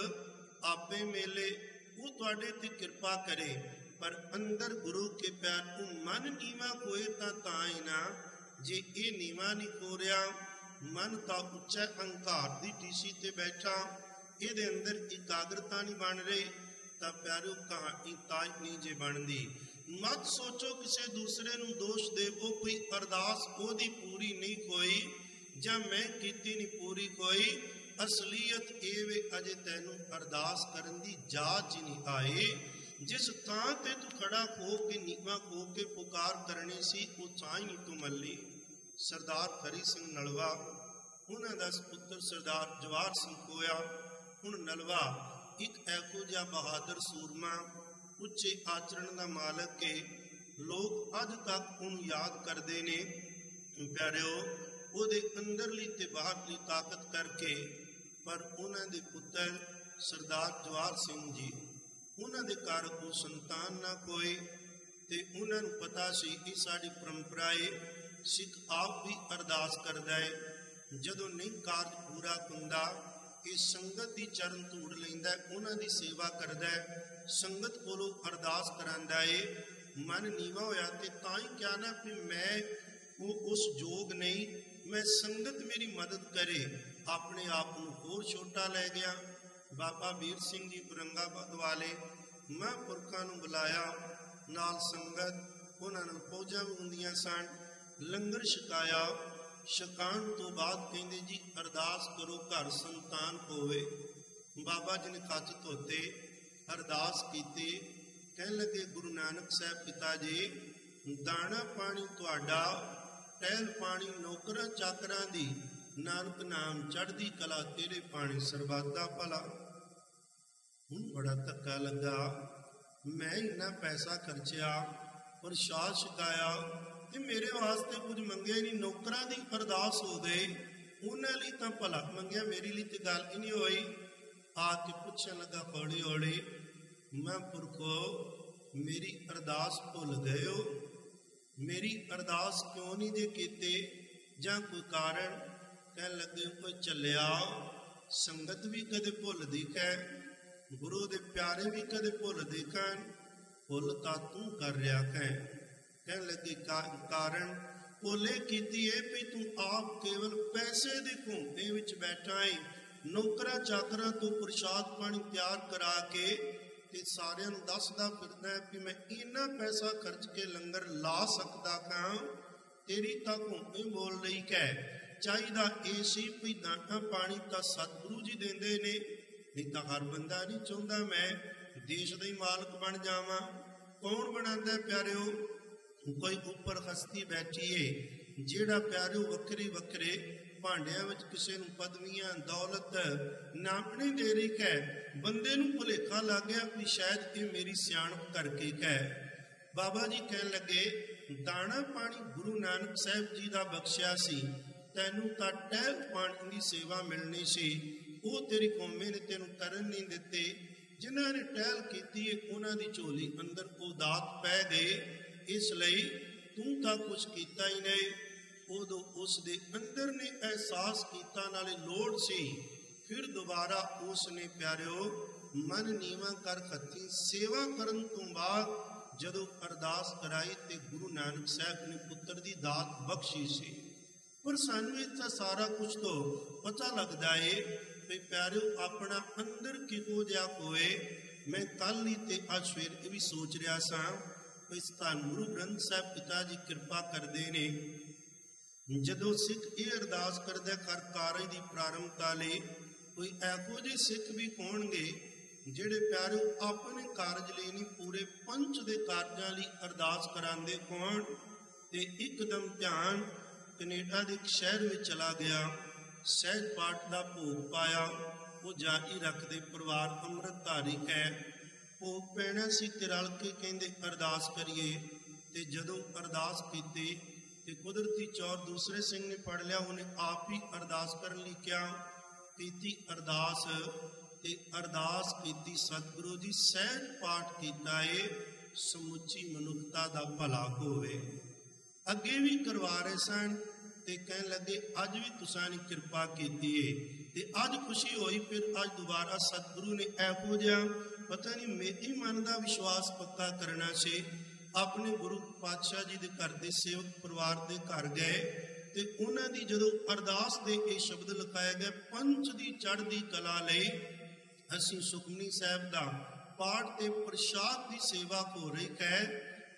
[SPEAKER 1] ਆਪੇ ਮੇਲੇ, ਉਹ ਤੁਹਾਡੇ ਤੇ ਕਿਰਪਾ ਕਰੇ, ਪਰ ਅੰਦਰ ਗੁਰੂ ਕੇ ਪਿਆਰ ਉਹ ਮਨ ਨੀਵਾ ਹੋਏ ਤਾਂ ਤਾਂ ਹੀ ਨਾ। ਜੇ ਇਹ ਨੀਵਾ ਨਹੀਂ ਹੋ ਰਿਹਾ, ਮਨ ਤਾਂ ਉੱਚਾ ਅਹੰਕਾਰ ਦੀ ਟੀਸੀ ਤੇ ਬੈਠਾ, ਇਹਦੇ ਅੰਦਰ ਇਕਾਗਰਤਾ ਨਹੀਂ ਬਣ ਰਹੀ, ਤਾਂ ਪਿਆਰਿਓ ਕਹਾਣੀ ਤਾਂ ਨਹੀਂ ਜੇ ਬਣਦੀ। ਮਤ ਸੋਚੋ ਕਿਸੇ ਦੂਸਰੇ ਨੂੰ ਦੋਸ਼ ਦੇਵੋ, ਕੋਈ ਅਰਦਾਸ ਉਹਦੀ ਪੂਰੀ ਨਹੀਂ ਕੋਈ, ਜਾਂ ਮੈਂ ਕੀਤੀ ਨਹੀਂ ਪੂਰੀ ਕੋਈ। ਅਸਲੀਅਤ ਇਹ ਵੇ ਅਜੇ ਤੈਨੂੰ ਅਰਦਾਸ ਕਰਨ ਦੀ ਜਾਚ ਹੀ ਨਹੀਂ ਆਈ। ਜਿਸ ਥਾਂ ਤੇ ਤੂੰ ਖੜਾ ਹੋ ਕੇ ਨੀਵਾਂ ਹੋ ਕੇ ਪੁਕਾਰ ਕਰਨੀ ਸੀ, ਉਹ ਥਾਂ ਹੀ ਨਹੀਂ ਤੂੰ ਮੱਲੀ। ਸਰਦਾਰ ਹਰੀ ਸਿੰਘ ਨਲਵਾ, ਉਹਨਾਂ ਦਾ ਪੁੱਤਰ ਸਰਦਾਰ ਜਵਾਹਰ ਸਿੰਘ ਹੋਇਆ। ਹੁਣ ਨਲਵਾ ਇੱਕ ਇਹੋ ਜਿਹਾ ਬਹਾਦਰ ਸੂਰਮਾ, ਉੱਚੇ ਆਚਰਣ ਦਾ ਮਾਲਕ ਹੈ। ਲੋਕ ਅੱਜ ਤੱਕ ਉਹਨੂੰ ਯਾਦ ਕਰਦੇ ਨੇ। ਪਿਆਰਿਓ, ਉਹਦੇ ਅੰਦਰਲੀ ਤੇ ਬਾਹਰਲੀ ਤਾਕਤ ਕਰਕੇ। ਪਰ ਉਹਨਾਂ ਦੇ ਪੁੱਤਰ ਸਰਦਾਰ ਜਵਾਹਰ ਸਿੰਘ ਜੀ, ਉਹਨਾਂ ਦੇ ਘਰ ਕੋਈ ਸੰਤਾਨ ਨਾ ਕੋਈ, ਤੇ ਉਹਨਾਂ ਨੂੰ ਪਤਾ ਸੀ ਕਿ ਸਾਡੀ ਪਰੰਪਰਾ ਹੈ, ਸਿੱਖ ਆਪ ਵੀ ਅਰਦਾਸ ਕਰਦਾ ਹੈ। ਜਦੋਂ ਨਹੀਂ ਕਾਰਜ ਪੂਰਾ ਹੁੰਦਾ, ਇਹ ਸੰਗਤ ਦੀ ਚਰਨ ਧੂੜ ਲੈਂਦਾ, ਉਹਨਾਂ ਦੀ ਸੇਵਾ ਕਰਦਾ, ਸੰਗਤ ਕੋਲੋਂ ਅਰਦਾਸ ਕਰਾਂਦਾ ਹੈ। ਮਨ ਨੀਵਾ ਹੋਇਆ ਤੇ ਤਾਂ ਹੀ ਕਿਹਾ ਨਾ ਕਿ ਮੈਂ ਉਹ ਉਸ ਯੋਗ ਨਹੀਂ, ਮੈਂ ਸੰਗਤ ਮੇਰੀ ਮਦਦ ਕਰੇ। ਆਪਣੇ ਆਪ ਨੂੰ ਹੋਰ ਛੋਟਾ ਲੈ ਗਿਆ। ਬਾਬਾ ਵੀਰ ਸਿੰਘ ਜੀ ਔਰੰਗਾਬਾਦ ਵਾਲੇ ਮਹਾਂਪੁਰਖਾਂ ਨੂੰ ਬੁਲਾਇਆ, ਨਾਲ ਸੰਗਤ, ਉਹਨਾਂ ਨਾਲ ਪੌਜਾਂ ਵੀ ਹੁੰਦੀਆਂ ਸਨ। ਲੰਗਰ ਛਕਾਇਆ। ਛਕਾਉਣ ਤੋਂ ਬਾਅਦ ਕਹਿੰਦੇ ਜੀ ਅਰਦਾਸ ਕਰੋ ਘਰ ਸੰਤਾਨ ਹੋਵੇ। ਬਾਬਾ ਜੀ ਨੇ ਕੱਚ ਧੋਤੇ, ਅਰਦਾਸ ਕੀਤੀ। ਕਹਿਣ ਲੱਗੇ ਗੁਰੂ ਨਾਨਕ ਸਾਹਿਬ ਪਿਤਾ ਜੀ, ਦਾਣਾ ਪਾਣੀ ਤੁਹਾਡਾ, ਟਹਿਲ ਪਾਣੀ ਨੌਕਰਾਂ ਚਾਕਰਾਂ ਦੀ, ਨਾਨਕ ਨਾਮ ਚੜ੍ਹਦੀ ਕਲਾ ਤੇਰੇ ਪਾਣੀ ਸਰਬੱਤ ਦਾ ਭਲਾ। ਹੁਣ ਬੜਾ ਧੱਕਾ ਲੱਗਾ। ਮੈਂ ਇੰਨਾ ਪੈਸਾ ਖਰਚਿਆ, ਪ੍ਰਸ਼ਾਦ ਛਕਾਇਆ, ਤੇ ਮੇਰੇ ਵਾਸਤੇ ਕੁਝ ਮੰਗਿਆ ਨਹੀਂ। ਨੌਕਰਾਂ ਦੀ ਅਰਦਾਸ ਹੋ ਗਈ, ਉਹਨਾਂ ਲਈ ਤਾਂ ਭਲਾ ਮੰਗਿਆ, ਮੇਰੀ ਲਈ ਤੇ ਗੱਲ ਹੀ ਨਹੀਂ ਹੋਈ। ਆ ਕੇ ਪੁੱਛਣ ਲੱਗਾ ਹੌਲੀ ਹੌਲੀ, ਮੈਂ ਪੁਰਖੋ ਮੇਰੀ ਅਰਦਾਸ ਭੁੱਲ ਗਏ ਹੋ? ਮੇਰੀ ਅਰਦਾਸ ਕਿਉਂ ਨਹੀਂ ਜੇ ਕੀਤੇ, ਜਾਂ ਕੋਈ ਕਾਰਨ? ਕਹਿਣ ਲੱਗੇ ਕੋਈ ਚੱਲਿਆ, ਸੰਗਤ ਵੀ ਕਦੇ ਭੁੱਲਦੀ ਹੈ, ਗੁਰੂ ਦੇ ਪਿਆਰੇ ਵੀ ਕਦੇ ਭੁੱਲਦੇ ਹਨ, ਭੁੱਲ ਤਾਂ ਤੂੰ ਕਰ ਰਿਹਾ ਹੈ। ਕਹਿਣ ਲੱਗੇ ਕਾਰਨ? ਭੁੱਲੇ ਕੀਤੀ ਏ ਵੀ ਤੂੰ ਆਪ ਕੇਵਲ ਪੈਸੇ ਦੇ ਘੁੰਮੇ ਵਿੱਚ ਬੈਠਾ ਹੈ, ਨੌਕਰਾਂ ਚਾਕਰਾਂ ਤੋਂ ਪ੍ਰਸ਼ਾਦ ਪਾਣੀ ਤਿਆਰ ਕਰਾ ਕੇ ਤੇ ਸਾਰਿਆਂ ਨੂੰ ਦੱਸਦਾ ਫਿਰਦਾ ਹੈ ਕਿ ਮੈਂ ਇੰਨਾ ਪੈਸਾ ਖਰਚ ਕੇ ਲੰਗਰ ਲਾ ਸਕਦਾ ਹਾਂ। ਤੇਰੀ ਤਾਂ ਘੁੰਮੇ ਬੋਲ ਰਹੀ ਹੈ। ਚਾਹੀਦਾ ਇਹ ਸੀ ਵੀ ਦਾਣਾ ਪਾਣੀ ਤਾਂ ਸਤਿਗੁਰੂ ਜੀ ਦਿੰਦੇ ਨੇ, ਨਹੀਂ ਤਾਂ ਹਰ ਬੰਦਾ ਨਹੀਂ ਚਾਹੁੰਦਾ ਮੈਂ ਦੇਸ਼ ਦਾ ਹੀ ਮਾਲਕ ਬਣ ਜਾਵਾਂ। ਕੌਣ ਬਣਾਉਂਦਾ ਪਿਆਰਿਓ? ਕੋਈ ਉੱਪਰ ਹਸਤੀ ਬੈਠੀ ਏ, ਜਿਹੜਾ ਪਿਆਰਿਓ ਵੱਖਰੇ ਵੱਖਰੇ ਭਾਂਡਿਆਂ ਵਿੱਚ ਕਿਸੇ ਨੂੰ ਪਦਵੀਆਂ ਦੌਲਤ ਨਾਪਣੀ ਦੇ ਰਹੀ ਹੈ। ਬੰਦੇ ਨੂੰ ਭੁਲੇਖਾ ਲੱਗ ਗਿਆ ਵੀ ਸ਼ਾਇਦ ਇਹ ਮੇਰੀ ਸਿਆਣਪ ਕਰਕੇ ਹੈ। ਬਾਬਾ ਜੀ ਕਹਿਣ ਲੱਗੇ ਦਾਣਾ ਪਾਣੀ ਗੁਰੂ ਨਾਨਕ ਸਾਹਿਬ ਜੀ ਦਾ ਬਖਸ਼ਿਆ ਸੀ, ਤੈਨੂੰ ਤਾਂ ਟਹਿਲ ਪਾਣੀ ਦੀ ਸੇਵਾ ਮਿਲਣੀ ਸੀ, ਉਹ ਤੇਰੀ ਕੌਮੇ ਨੇ ਤੈਨੂੰ ਕਰਨ ਨਹੀਂ ਦਿੱਤੇ। ਜਿਨ੍ਹਾਂ ਨੇ ਟਹਿਲ ਕੀਤੀ ਹੈ ਉਹਨਾਂ ਦੀ ਝੋਲੀ ਅੰਦਰ ਉਹ ਦਾਤ ਪੈ ਗਏ, ਇਸ ਲਈ ਤੂੰ ਤਾਂ ਕੁਛ ਕੀਤਾ ਹੀ ਨਹੀਂ। ਉਦੋਂ ਉਸ ਦੇ ਅੰਦਰ ਨੇ ਅਹਿਸਾਸ ਕੀਤਾ, ਨਾਲੇ ਲੋੜ ਸੀ। ਫਿਰ ਦੁਬਾਰਾ ਉਸ ਨੇ ਪਿਆਰਿਓ ਮਨ ਨੀਵਾਂ ਕਰ ਹੱਥੀਂ ਸੇਵਾ ਕਰਨ ਤੋਂ ਬਾਅਦ ਜਦੋਂ ਅਰਦਾਸ ਕਰਾਈ ਤੇ ਗੁਰੂ ਨਾਨਕ ਸਾਹਿਬ ਨੇ ਪੁੱਤਰ ਦੀ ਦਾਤ ਬਖਸ਼ੀ ਸੀ। ਪਰ ਸਾਨੂੰ ਇਹ ਤਾਂ ਸਾਰਾ ਕੁਝ ਤੋਂ ਪਤਾ ਲੱਗਦਾ ਏ ਵੀ ਪਿਆਰਿਓ ਆਪਣਾ ਅੰਦਰ ਕਿਹੋ ਜਿਹਾ ਹੋਏ। ਮੈਂ ਕੱਲ ਹੀ ਤੇ ਅੱਜ ਸਵੇਰ ਇਹ ਵੀ ਸੋਚ ਰਿਹਾ ਸਾਂ, ਇਸ ਧੰਨ ਗੁਰੂ ਗ੍ਰੰਥ ਸਾਹਿਬ ਪਿਤਾ ਜੀ ਕਿਰਪਾ ਕਰਦੇ ਨੇ। ਜਦੋਂ ਸਿੱਖ ਇਹ ਅਰਦਾਸ ਕਰਦਾ ਹਰ ਕਾਰਜ ਦੀ ਪ੍ਰਾਰੰਭਤਾ ਲਈ, ਕੋਈ ਇਹੋ ਜਿਹੇ ਸਿੱਖ ਵੀ ਹੋਣਗੇ ਜਿਹੜੇ ਪਿਆਰਿਓ ਆਪਣੇ ਕਾਰਜ ਲਈ ਨਹੀਂ ਪੂਰੇ ਪੰਚ ਦੇ ਕਾਰਜਾਂ ਲਈ ਅਰਦਾਸ ਕਰਾਉਂਦੇ ਹੋਣ। ਤੇ ਇੱਕਦਮ ਧਿਆਨ ਕੈਨੇਡਾ ਦੇ ਇੱਕ ਸ਼ਹਿਰ ਵਿੱਚ ਚਲਾ ਗਿਆ, ਸਹਿਜ ਪਾਠ ਦਾ ਭੋਗ ਪਾਇਆ। ਉਹ ਜਾਰੀ ਰੱਖਦੇ ਪਰਿਵਾਰ ਅੰਮ੍ਰਿਤਧਾਰੀ ਹੈ। ਭੋਗ ਪੈਣਾ ਸੀ ਤੇ ਰਲ ਕੇ ਕਹਿੰਦੇ ਅਰਦਾਸ ਕਰੀਏ। ਤੇ ਜਦੋਂ ਅਰਦਾਸ ਕੀਤੀ ਤੇ ਕੁਦਰਤੀ ਚੌਰ ਦੂਸਰੇ ਸਿੰਘ ਨੇ ਪੜ ਲਿਆ, ਉਹਨੇ ਆਪ ਹੀ ਅਰਦਾਸ ਕਰਨ ਲਈ ਕਿਹਾ। ਕੀਤੀ ਅਰਦਾਸ ਤੇ ਅਰਦਾਸ ਕੀਤੀ ਸਤਿਗੁਰੂ ਜੀ ਸਹਿਜ ਪਾਠ ਕੀਤਾ ਏ, ਸਮੁੱਚੀ ਮਨੁੱਖਤਾ ਦਾ ਭਲਾ ਹੋਵੇ। ਅੱਗੇ ਵੀ ਕਰਵਾ ਰਹੇ ਸਨ ਤੇ ਕਹਿਣ ਲੱਗੇ ਅੱਜ ਵੀ ਤੁਸਾਂ ਨੇ ਕਿਰਪਾ ਕੀਤੀ ਏ ਤੇ ਅੱਜ ਖੁਸ਼ੀ ਹੋਈ। ਫਿਰ ਅੱਜ ਦੁਬਾਰਾ ਸਤਿਗੁਰੂ ਨੇ ਇਹੋ ਜਿਹਾ ਪਤਾ ਨਹੀਂ ਮੇਰੀ ਮਨ ਦਾ ਵਿਸ਼ਵਾਸ ਪੱਕਾ ਕਰਨਾ ਸੀ। ਆਪਣੇ ਗੁਰੂ ਪਾਤਸ਼ਾਹ ਜੀ ਦੇ ਘਰ ਦੇ ਸੇਵਕ ਪਰਿਵਾਰ ਦੇ ਘਰ ਗਏ ਤੇ ਉਹਨਾਂ ਦੀ ਜਦੋਂ ਅਰਦਾਸ ਦੇ ਇਹ ਸ਼ਬਦ ਲਿਖਾਏ ਗਏ, ਪੰਚ ਦੀ ਚੜ੍ਹਦੀ ਕਲਾ ਲਈ ਅਸੀਂ ਸੁਖਮਨੀ ਸਾਹਿਬ ਦਾ ਪਾਠ ਤੇ ਪ੍ਰਸ਼ਾਦ ਦੀ ਸੇਵਾ ਹੋ ਰਹੀ ਹੈ।